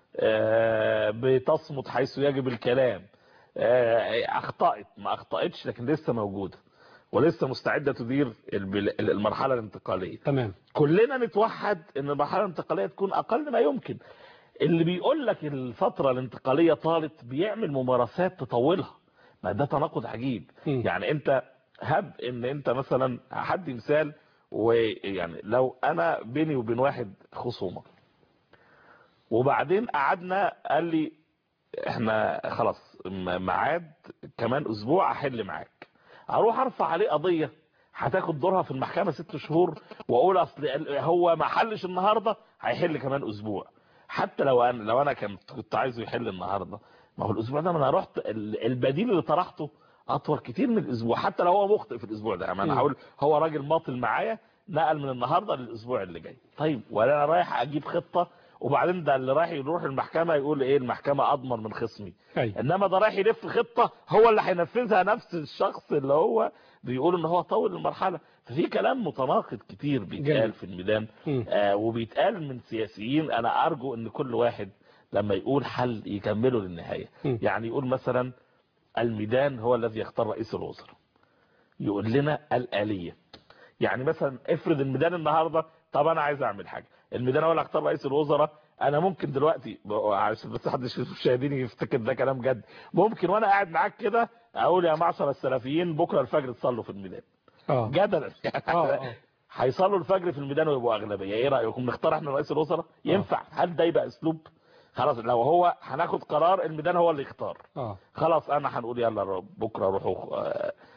بتصمت حيث يجب الكلام، اخطأت ما اخطأتش لكن لسه موجودة ولسه مستعدة تدير المرحلة الانتقالية. تمام. كلنا نتوحد ان المرحلة الانتقالية تكون اقل ما يمكن. اللي بيقول لك الفترة الانتقالية طالت بيعمل ممارسات تطولها. ما ده تناقض عجيب. يعني انت هب ان انت مثلا هدي مثال، ويعني لو انا بيني وبين واحد خصومه وبعدين قعدنا قال لي احنا خلاص ميعاد كمان اسبوع احل معاك، اروح ارفع عليه قضيه هتاخد دورها في المحكمه 6 شهور، واقول اصل هو ما حلش النهارده هيحل كمان اسبوع. حتى لو انا كنت عايزه يحل النهارده، ما هو الاسبوع ده ما انا رحت البديل اللي طرحته اطول كتير من الاسبوع، حتى لو هو مخطئ في الاسبوع ده. يعني انا هقول هو راجل ماطل معايا نقل من النهارده للاسبوع اللي جاي، طيب ولا انا رايح اجيب خطه وبعدين ده اللي رايح يروح المحكمه يقول ايه المحكمه اضمن من خصمي. انما ده رايح يلف خطه هو اللي هينفذها نفس الشخص اللي هو بيقول ان هو طول المرحله. ففي كلام متناقض كتير بيتقال في الميدان وبيتقال من سياسيين. انا ارجو ان كل واحد لما يقول حل يكمله للنهايه. يعني يقول مثلا الميدان هو الذي يختار رئيس الوزراء، يقول لنا الآلية. يعني مثلا افرض الميدان النهارده طب انا عايز اعمل حاجه، الميدان هو اللي هختار رئيس الوزراء، انا ممكن دلوقتي عشان بس حد مشاهدين يفتكر ده كلام جد، ممكن وانا قاعد معاك كده اقول يا معشر السلفيين بكره الفجر تصلوا في الميدان جدلا هيصلوا الفجر في الميدان ويبقوا اغلبيه. ايه رايكم نختار احنا رئيس الوزراء؟ ينفع؟ هل ده يبقى اسلوب؟ خلاص لو هو هناخد قرار الميدان هو اللي يختار خلاص انا هنقول يلا بكره روحوا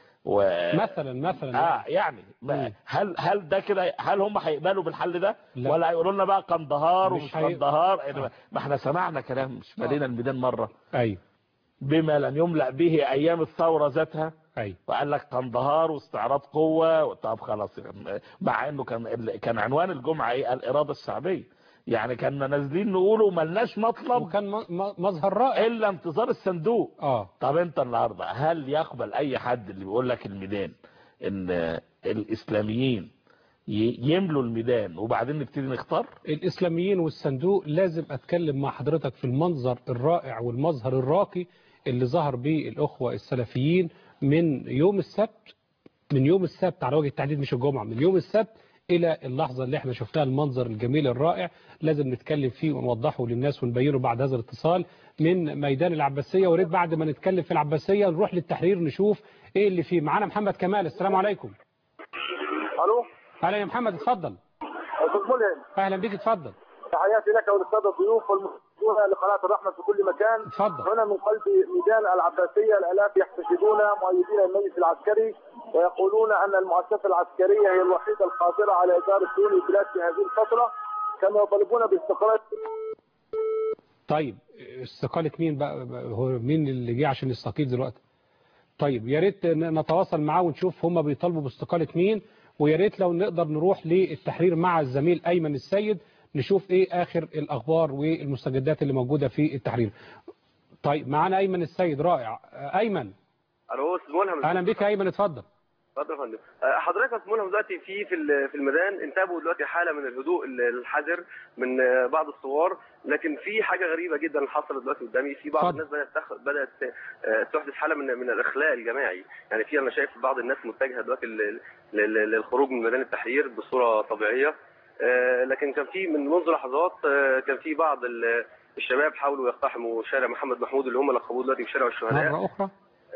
مثلا يعني هل ده كده، هل هم هيقبلوا بالحل ده؟ لا. ولا هيقولوا لنا بقى قندهار ومش قندهار؟ ما احنا سمعنا كلام مش مالينا الميدان مره بما لم يملأ به ايام الثوره ذاتها وقال لك قندهار واستعراض قوه. طب خلاص، مع انه كان عنوان الجمعه ايه؟ الاراده الشعبيه. يعني كنا نازلين نقوله ملناش مطلب وكان مظهر رائع الا انتظار الصندوق. طب انت النهارده هل يقبل اي حد اللي بيقول لك الميدان ان الاسلاميين يملوا الميدان وبعدين نبتدي نختار؟ الاسلاميين والصندوق لازم اتكلم مع حضرتك في المنظر الرائع والمظهر الراقي اللي ظهر به الاخوه السلفيين من يوم السبت على وجه التحديد، مش الجمعه، من يوم السبت الى اللحظه اللي احنا شفناها، المنظر الجميل الرائع لازم نتكلم فيه ونوضحه للناس ونبينه بعد هذا الاتصال من ميدان العباسيه. وريت بعد ما نتكلم في العباسيه نروح للتحرير نشوف ايه اللي فيه. معانا محمد كمال. السلام عليكم. الو. اهلا يا محمد، اتفضل. استاذ ملهم. اهلا بيك، اتفضل. تحياتي لك وللساده الضيوف والمشاهدين لقناه الرحمه في كل مكان. اتفضل. هنا من قلب ميدان العباسيه الالاف يحتشدون مؤيدين المجلس العسكري ويقولون ان المؤسسه العسكريه هي الوحيده القادره على اداره شؤون البلاد في هذه الفتره، كما يطالبون باستقالة. طيب استقالة مين بقى؟ هو مين اللي جه عشان يستقيل دلوقتي؟ طيب يا ريت نتواصل معاه ونشوف هم بيطالبوا باستقالة مين، ويا ريت لو نقدر نروح للتحرير مع الزميل أيمن السيد نشوف ايه آخر الأخبار والمستجدات اللي موجودة في التحرير. طيب معانا أيمن السيد. رائع. أيمن. الو استاذ ملهم. أهلا بك يا أيمن، اتفضل. اتفضل يا فندم. حضرتك يا استاذ ملهم دلوقتي في الميدان انتابوا دلوقتي حاله من الهدوء الحذر من بعض الثوار، لكن في حاجه غريبه جدا حصلت دلوقتي قدامي. في بعض الناس بدات تحدث حاله من الاخلاء الجماعي. يعني انا شايف بعض الناس متجهه دلوقتي للخروج من ميدان التحرير بصوره طبيعيه، لكن كان في منذ لحظات كان في بعض الشباب حاولوا يقتحموا شارع محمد محمود اللي هم لقبوه دلوقتي بشارع الشهداء مرة أخرى.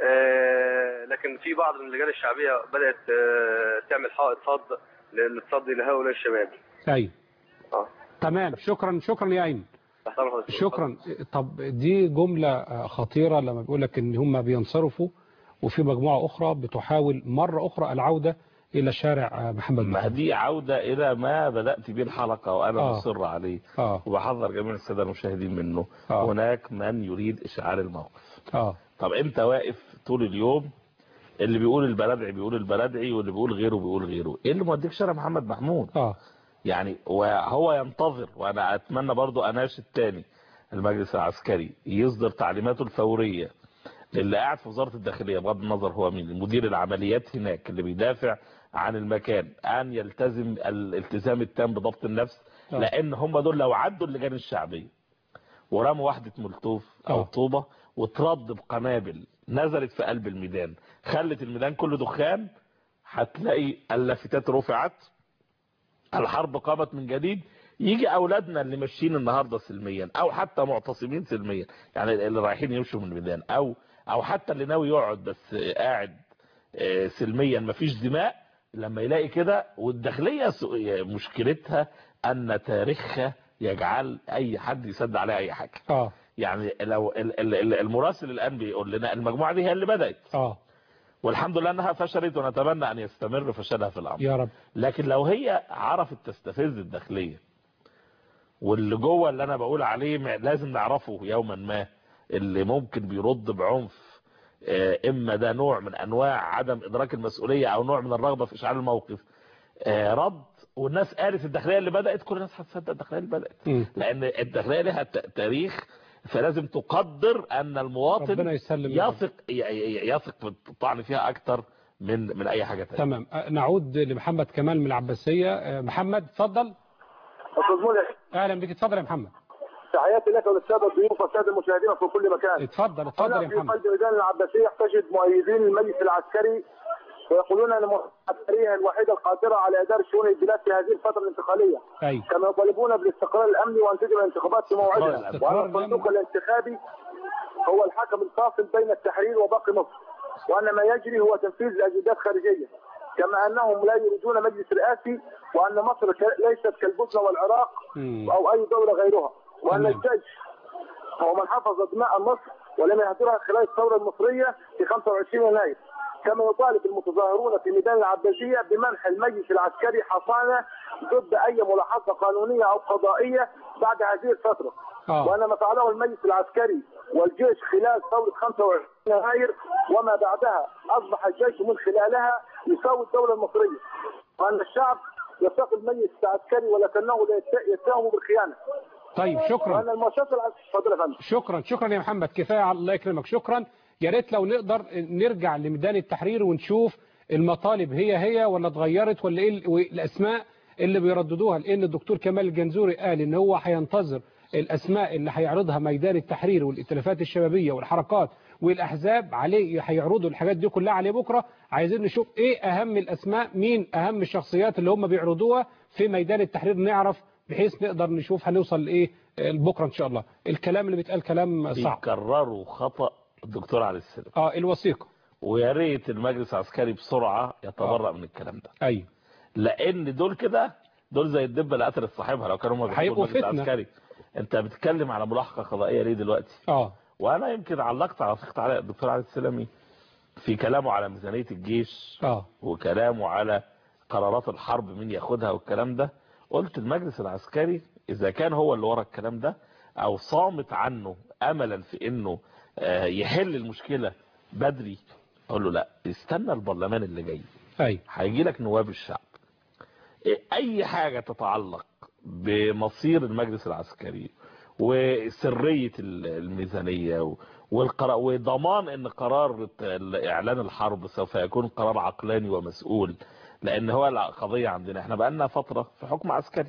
لكن في بعض من اللجان الشعبيه بدات تعمل حائط صد للتصدي لهؤلاء الشباب. ايوه. تمام. شكرا يا ايمن. شكرا. طب دي جمله خطيره لما بيقول لك ان هم بينصرفوا وفي مجموعه اخرى بتحاول مره اخرى العوده الى شارع محمد. ما دي عوده الى ما بدات به الحلقه وانا مصر عليه وبحذر جميع الساده المشاهدين منه. هناك من يريد اشعال الموقف. طب انت واقف طول اليوم اللي بيقول البلدعي بيقول البلدعي واللي بيقول غيره بيقول غيره، ايه اللي موديك شارع محمد محمود؟ يعني وهو ينتظر. وانا اتمنى برضو اناشد تاني المجلس العسكري يصدر تعليماته الفوريه للي قاعد في وزاره الداخليه بغض النظر هو مين، مدير العمليات هناك اللي بيدافع عن المكان، ان يلتزم الالتزام التام بضبط النفس. لان هم دول لو عدوا اللجان الشعبيه ورموا وحده مولوتوف او طوبه وترد بقنابل نزلت في قلب الميدان خلت الميدان كله دخان، هتلاقي اللافتات رفعت، الحرب قامت من جديد. يجي اولادنا اللي ماشيين النهارده سلميا او حتى معتصمين سلميا، يعني اللي رايحين يمشوا من الميدان او او حتى اللي ناوي يقعد بس قاعد سلميا مفيش دماء، لما يلاقي كده. والداخلية مشكلتها ان تاريخها يجعل اي حد يصدق عليها اي حاجة. يعني لو المراسل الان بيقول لنا المجموعة دي هي اللي بدأت، والحمد لله انها فشلت، ونتمنى ان يستمر فشلها في الامر يا رب. لكن لو هي عرفت تستفز الداخلية، واللي جوه اللي انا بقول عليه لازم نعرفه يوما ما، اللي ممكن بيرد بعنف، اما ده نوع من انواع عدم ادراك المسؤولية او نوع من الرغبة في اشعال الموقف، رد. والناس قالت الداخلية اللي بدأت، كل الناس هتصدق الداخلية اللي بدأت، لان الداخلية لها تاريخ، فلازم تقدر ان المواطن يثق في الطعن فيها اكتر من اي حاجة تانية. تمام. نعود لمحمد كمال من العباسية. محمد اتفضل. اهلا بك، اتفضل يا محمد. تحياتي لك وللساده الضيوف والساده المشاهدين في كل مكان. اتفضل يا محمد. في قلب ميدان العباسية تجد مؤيدين المجلس العسكري ويقولون ان المؤسسه العسكريه الوحيده القادره على اداره شؤون البلاد في هذه الفتره الانتقاليه. كما يطالبون بالاستقرار الامني وان تجري الانتخابات في موعدها، وان الصندوق الانتخابي هو الحكم الفاصل بين التحرير وباقي مصر، وان ما يجري هو تنفيذ لاجندات خارجيه، كما انهم لا يريدون مجلس رئاسي، وان مصر ليست كالبوسنه والعراق او اي دوله غيرها، وان الجيش هو من حفظ دماء مصر ولم يهدرها خلال الثوره المصريه في 25 يناير. كما يطالب المتظاهرون في ميدان العباسية بمنح المجلس العسكري حصانة ضد أي ملاحظة قانونية أو قضائية بعد هذه الفترة. وأن ما فعله المجلس العسكري والجيش خلال ثورة 25 يناير وما بعدها أصبح الجيش من خلالها يساوي الدولة المصرية، وأن الشعب يتقي المجلس العسكري ولكنه لا يتهمه بالخيانة. طيب شكرا. وأن المؤسسة العسكرية. شكرا يا محمد، كفاية، الله يكرمك، شكرا. يا ريت لو نقدر نرجع لميدان التحرير ونشوف المطالب هي ولا اتغيرت، ولا ايه الاسماء اللي بيرددوها، لان الدكتور كمال الجنزوري قال ان هو هينتظر الاسماء اللي هيعرضها ميدان التحرير والائتلافات الشبابيه والحركات والاحزاب عليه، هيعرضوا الحاجات دي كلها عليه بكره. عايزين نشوف ايه اهم الاسماء، مين اهم الشخصيات اللي هم بيعرضوها في ميدان التحرير، نعرف بحيث نقدر نشوف هنوصل لايه بكره ان شاء الله. الكلام اللي بيتقال كلام صعب. بيكرروا خطأ الدكتور علي السلم. الوثيقه. ويا ريت المجلس العسكري بسرعه يتبرأ من الكلام ده. ايوه. لان دول زي الدبه اللي قتلت صاحبها لو كانوا هم بيحبوا المجلس العسكري. انت بتتكلم على ملاحقه قضائيه ليه دلوقتي؟ وانا يمكن علقت على وثيقه على الدكتور علي السلمي في كلامه على ميزانيه الجيش وكلامه على قرارات الحرب مين ياخدها والكلام ده. قلت المجلس العسكري اذا كان هو اللي ورا الكلام ده او صامت عنه املا في انه يحل المشكلة بدري، اقول له لا، استنى البرلمان اللي جاي. هيجي لك نواب الشعب، اي حاجة تتعلق بمصير المجلس العسكري وسرية الميزانية وضمان ان قرار اعلان الحرب سوف يكون قرار عقلاني ومسؤول، لان هو القضية عندنا احنا بقالنا فترة في حكم عسكري،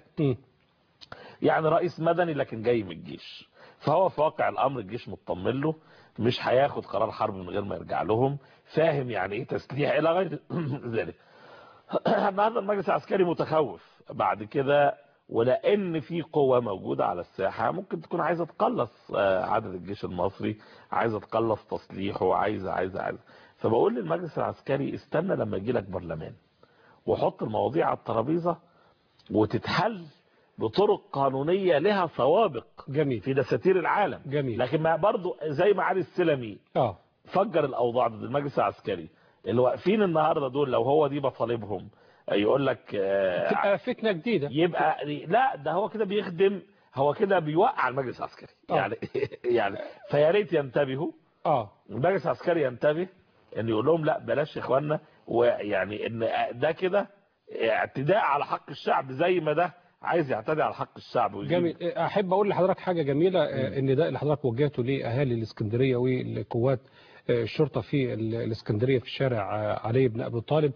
يعني رئيس مدني لكن جاي من الجيش، فهو في واقع الامر الجيش مطمن له، مش هياخد قرار حرب من غير ما يرجع لهم، فاهم يعني ايه تسليح الى غير ذلك. النهارده المجلس العسكري متخوف بعد كده، ولان في قوة موجودة على الساحة ممكن تكون عايزة تقلص عدد الجيش المصري، عايزة تقلص تصليحه، عايزة. فبقول للمجلس العسكري استنى لما يجي لك برلمان وحط المواضيع على الترابيزة وتتحل بطرق قانونية لها سوابق في دساتير العالم. لكن ما برضو زي ما علي السلمي فجر الأوضاع ضد المجلس العسكري، اللي واقفين النهاردة دول لو هو دي مطالبهم يقول لك تبقى فتنة جديدة، يبقى لا، ده هو كده بيخدم، هو كده بيوقع المجلس العسكري. يعني فيا ريت ينتبهوا، المجلس العسكري ينتبه ان يقول لهم لا بلاش يا اخوانا، ويعني ان ده كده اعتداء على حق الشعب زي ما ده عايز يعتدي على حق الشعب. جميل. احب اقول لحضرتك حاجه جميله، ان ده اللي حضرتك وجهته لاهالي الاسكندريه والقوات الشرطه في الاسكندريه في شارع علي بن ابي طالب.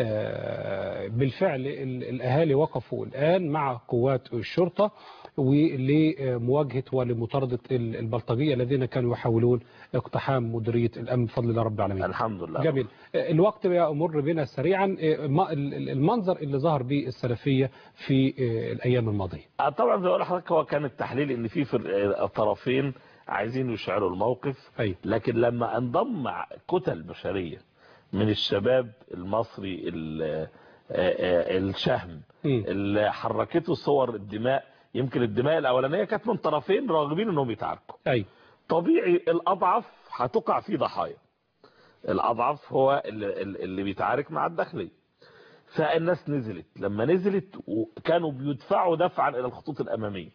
بالفعل الاهالي وقفوا الان مع قوات الشرطه ولمواجهه ولمطارده البلطجيه الذين كانوا يحاولون اقتحام مديريه الامن بفضل الله رب العالمين. الحمد لله. جميل. الوقت يمر بنا سريعا. المنظر اللي ظهر به السلفيه في الايام الماضيه. طبعا زي ما قلت لحضرتك، هو كان التحليل ان في الطرفين عايزين يشعروا الموقف. لكن لما انضم كتل بشرية من الشباب المصري الشهم اللي حركته صور الدماء، يمكن الدماء الاولانيه كانت من طرفين راغبين انهم يتعاركوا، طبيعي الاضعف هتقع فيه ضحايا. الاضعف هو اللي بيتعارك مع الداخليه. فالناس نزلت، لما نزلت وكانوا بيدفعوا دفعا الى الخطوط الاماميه،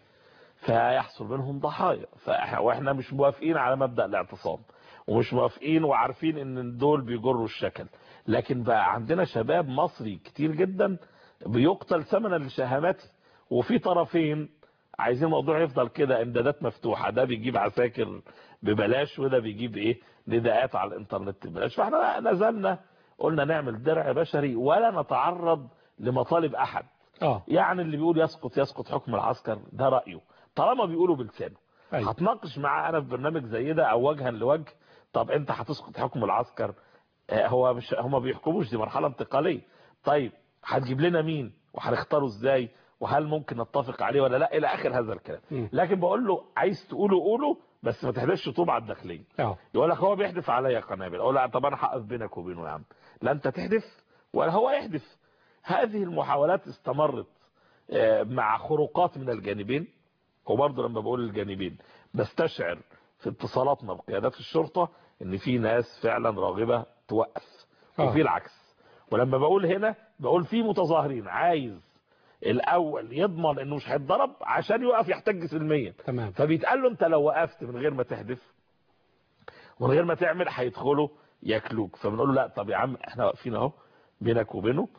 فيحصل منهم ضحايا. واحنا مش موافقين على مبدأ الاعتصام، ومش موافقين وعارفين ان دول بيجروا الشكل، لكن بقى عندنا شباب مصري كتير جدا بيقتل ثمنا لشهامته، وفي طرفين عايزين الموضوع يفضل كده امدادات مفتوحه، ده بيجيب عساكر ببلاش وده بيجيب نداءات على الانترنت ببلاش. فاحنا نزلنا قلنا نعمل درع بشري ولا نتعرض لمطالب احد. يعني اللي بيقول يسقط حكم العسكر ده رايه، طالما بيقولوا بلسانه. هتناقش معاه انا في برنامج زي ده او وجها لوجه، طب انت هتسقط حكم العسكر، هو مش هم بيحكموش، دي مرحله انتقاليه. طيب هتجيب لنا مين وهنختاره ازاي وهل ممكن نتفق عليه ولا لا الى اخر هذا الكلام. لكن بقول له عايز تقوله قوله، بس ما تحدفش طوب على الداخليه. يقول لك هو بيحدف عليا قنابل، اقول لا طب انا هقف بينك وبينه يا عم، لا انت تحدف ولا هو يحدف. هذه المحاولات استمرت مع خروقات من الجانبين. وبرضه لما بقول الجانبين بستشعر في اتصالاتنا بقيادات الشرطه ان في ناس فعلا راغبه توقف، وفي العكس. ولما بقول هنا بقول في متظاهرين عايز الاول يضمن انه مش هيتضرب عشان يوقف يحتج سلميا، فبيتقال له انت لو وقفت من غير ما تحدف ومن غير ما تعمل هيدخلوا ياكلوك. فبنقول له لا طب يا عم احنا واقفين اهو بينك وبينه،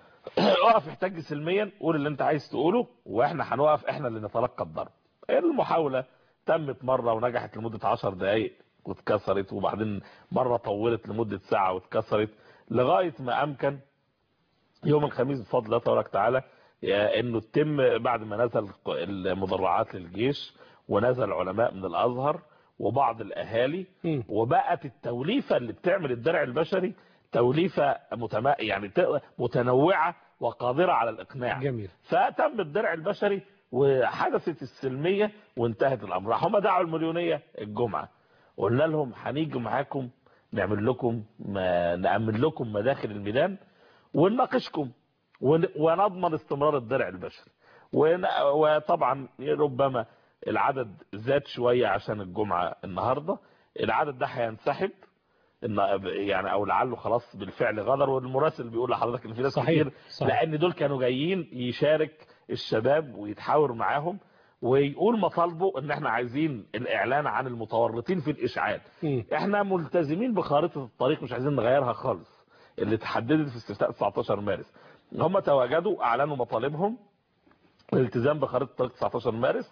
اقف احتج سلميا، قول اللي انت عايز تقوله واحنا هنوقف احنا اللي نتلقى الضرب. المحاوله تمت مره ونجحت لمده 10 دقائق واتكسرت، وبعدين مره طولت لمده ساعه واتكسرت، لغايه ما امكن يوم الخميس بفضل الله تبارك وتعالى انه تتم بعد ما نزل المدرعات للجيش ونزل علماء من الازهر وبعض الاهالي، وبقت التوليفه اللي بتعمل الدرع البشري توليفه يعني متنوعه وقادره على الاقناع. جميل. فتم الدرع البشري وحدثت السلميه وانتهت الامر. هم دعوا المليونيه الجمعه، قلنا لهم هنيجي معاكم نعمل لكم نأمن لكم مداخل الميدان ونناقشكم ونضمن استمرار الدرع البشري. وطبعا ربما العدد زاد شويه عشان الجمعه النهارده، العدد ده هينسحب يعني او لعله خلاص بالفعل غدر. والمراسل بيقول لحضرتك ان في ناس كتير لان دول كانوا جايين يشارك الشباب ويتحاور معاهم ويقول مطالبه ان احنا عايزين الاعلان عن المتورطين في الاشعال. احنا ملتزمين بخارطه الطريق مش عايزين نغيرها خالص اللي تحددت في استفتاء 19 مارس. هم تواجدوا اعلنوا مطالبهم الالتزام بخارطه الطريق 19 مارس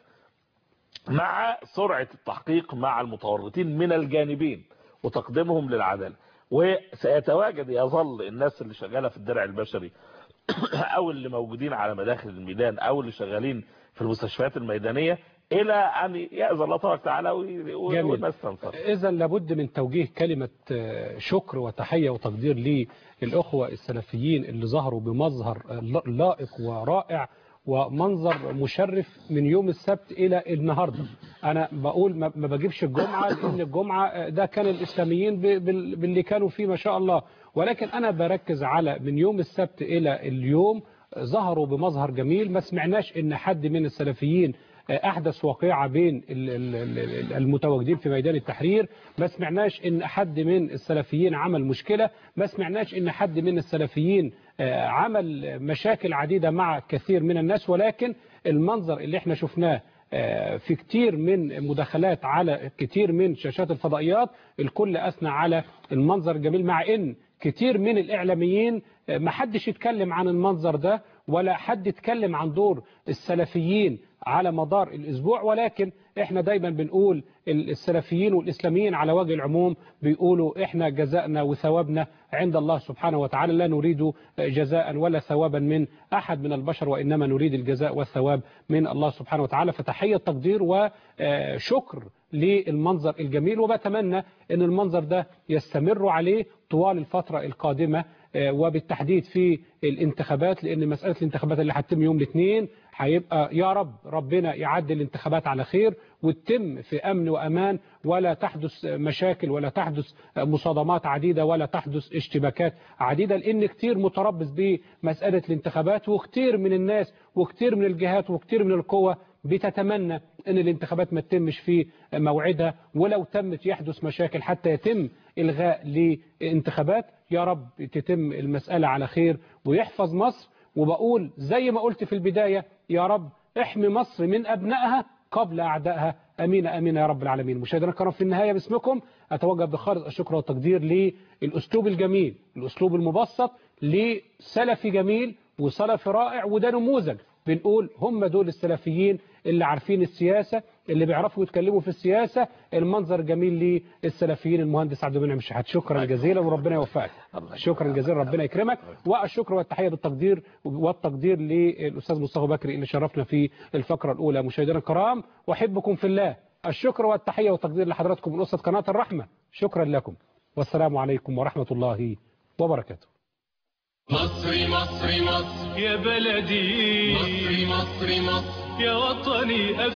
مع سرعه التحقيق مع المتورطين من الجانبين وتقديمهم للعداله. وسيتواجد يظل الناس اللي شغاله في الدرع البشري او اللي موجودين على مداخل الميدان او اللي شغالين في المستشفيات الميدانيه الى ان يأذن الله تبارك وتعالى والناس تنصر. اذا لابد من توجيه كلمه شكر وتحيه وتقدير للاخوه السلفيين اللي ظهروا بمظهر لائق ورائع ومنظر مشرف من يوم السبت الى النهارده. انا بقول ما بجيبش الجمعه لان الجمعه ده كان الاسلاميين باللي كانوا فيه ما شاء الله، ولكن انا بركز على من يوم السبت الى اليوم ظهروا بمظهر جميل. ما سمعناش ان حد من السلفيين احدث واقعه بين المتواجدين في ميدان التحرير، ما سمعناش ان حد من السلفيين عمل مشكله، ما سمعناش ان حد من السلفيين عمل مشاكل عديده مع كثير من الناس. ولكن المنظر اللي احنا شفناه في كتير من مداخلات على كتير من شاشات الفضائيات الكل اثنى على المنظر الجميل، مع ان كتير من الاعلاميين ما حدش يتكلم عن المنظر ده ولا حد يتكلم عن دور السلفيين على مدار الأسبوع. ولكن احنا دايما بنقول السلفيين والإسلاميين على وجه العموم بيقولوا احنا جزاءنا وثوابنا عند الله سبحانه وتعالى، لا نريد جزاء ولا ثوابا من أحد من البشر وإنما نريد الجزاء والثواب من الله سبحانه وتعالى. فتحية تقدير وشكر للمنظر الجميل، وبتمنى ان المنظر ده يستمر عليه طوال الفترة القادمة وبالتحديد في الانتخابات، لان مسألة الانتخابات اللي هتتم يوم الاثنين هيبقى يا رب ربنا يعدي الانتخابات على خير وتتم في أمن وأمان، ولا تحدث مشاكل ولا تحدث مصادمات عديدة ولا تحدث اشتباكات عديدة، لأن كتير متربص بمسألة الانتخابات، وكتير من الناس وكتير من الجهات وكتير من القوى بتتمنى أن الانتخابات ما تتمش في موعدها، ولو تمت يحدث مشاكل حتى يتم إلغاء لانتخابات. يا رب تتم المسألة على خير ويحفظ مصر. وبقول زي ما قلت في البداية، يا رب احمي مصر من أبنائها قبل أعدائها. أمين أمين يا رب العالمين. مشاهدينا الكرام، في النهاية باسمكم أتوجه بخالص الشكر والتقدير للأسلوب الجميل، الأسلوب المبسط، لسلفي جميل وسلفي رائع، وده نموذج بنقول هم دول السلفيين اللي عارفين السياسة، اللي بيعرفوا يتكلموا في السياسة. المنظر جميل للسلفيين. المهندس عبد المنعم الشحات، شكرا جزيلا وربنا يوفقك. شكرا جزيلا، ربنا يكرمك. والشكر والتحية والتقدير للأستاذ مصطفى بكري اللي شرفنا في الفقرة الأولى. مشاهدينا الكرام، أحبكم في الله. الشكر والتحية والتقدير لحضراتكم من أسرة قناة الرحمة. شكرا لكم والسلام عليكم ورحمة الله وبركاته. مصري مصري مصر يا بلدي، مصري مصري مصر يا وطني.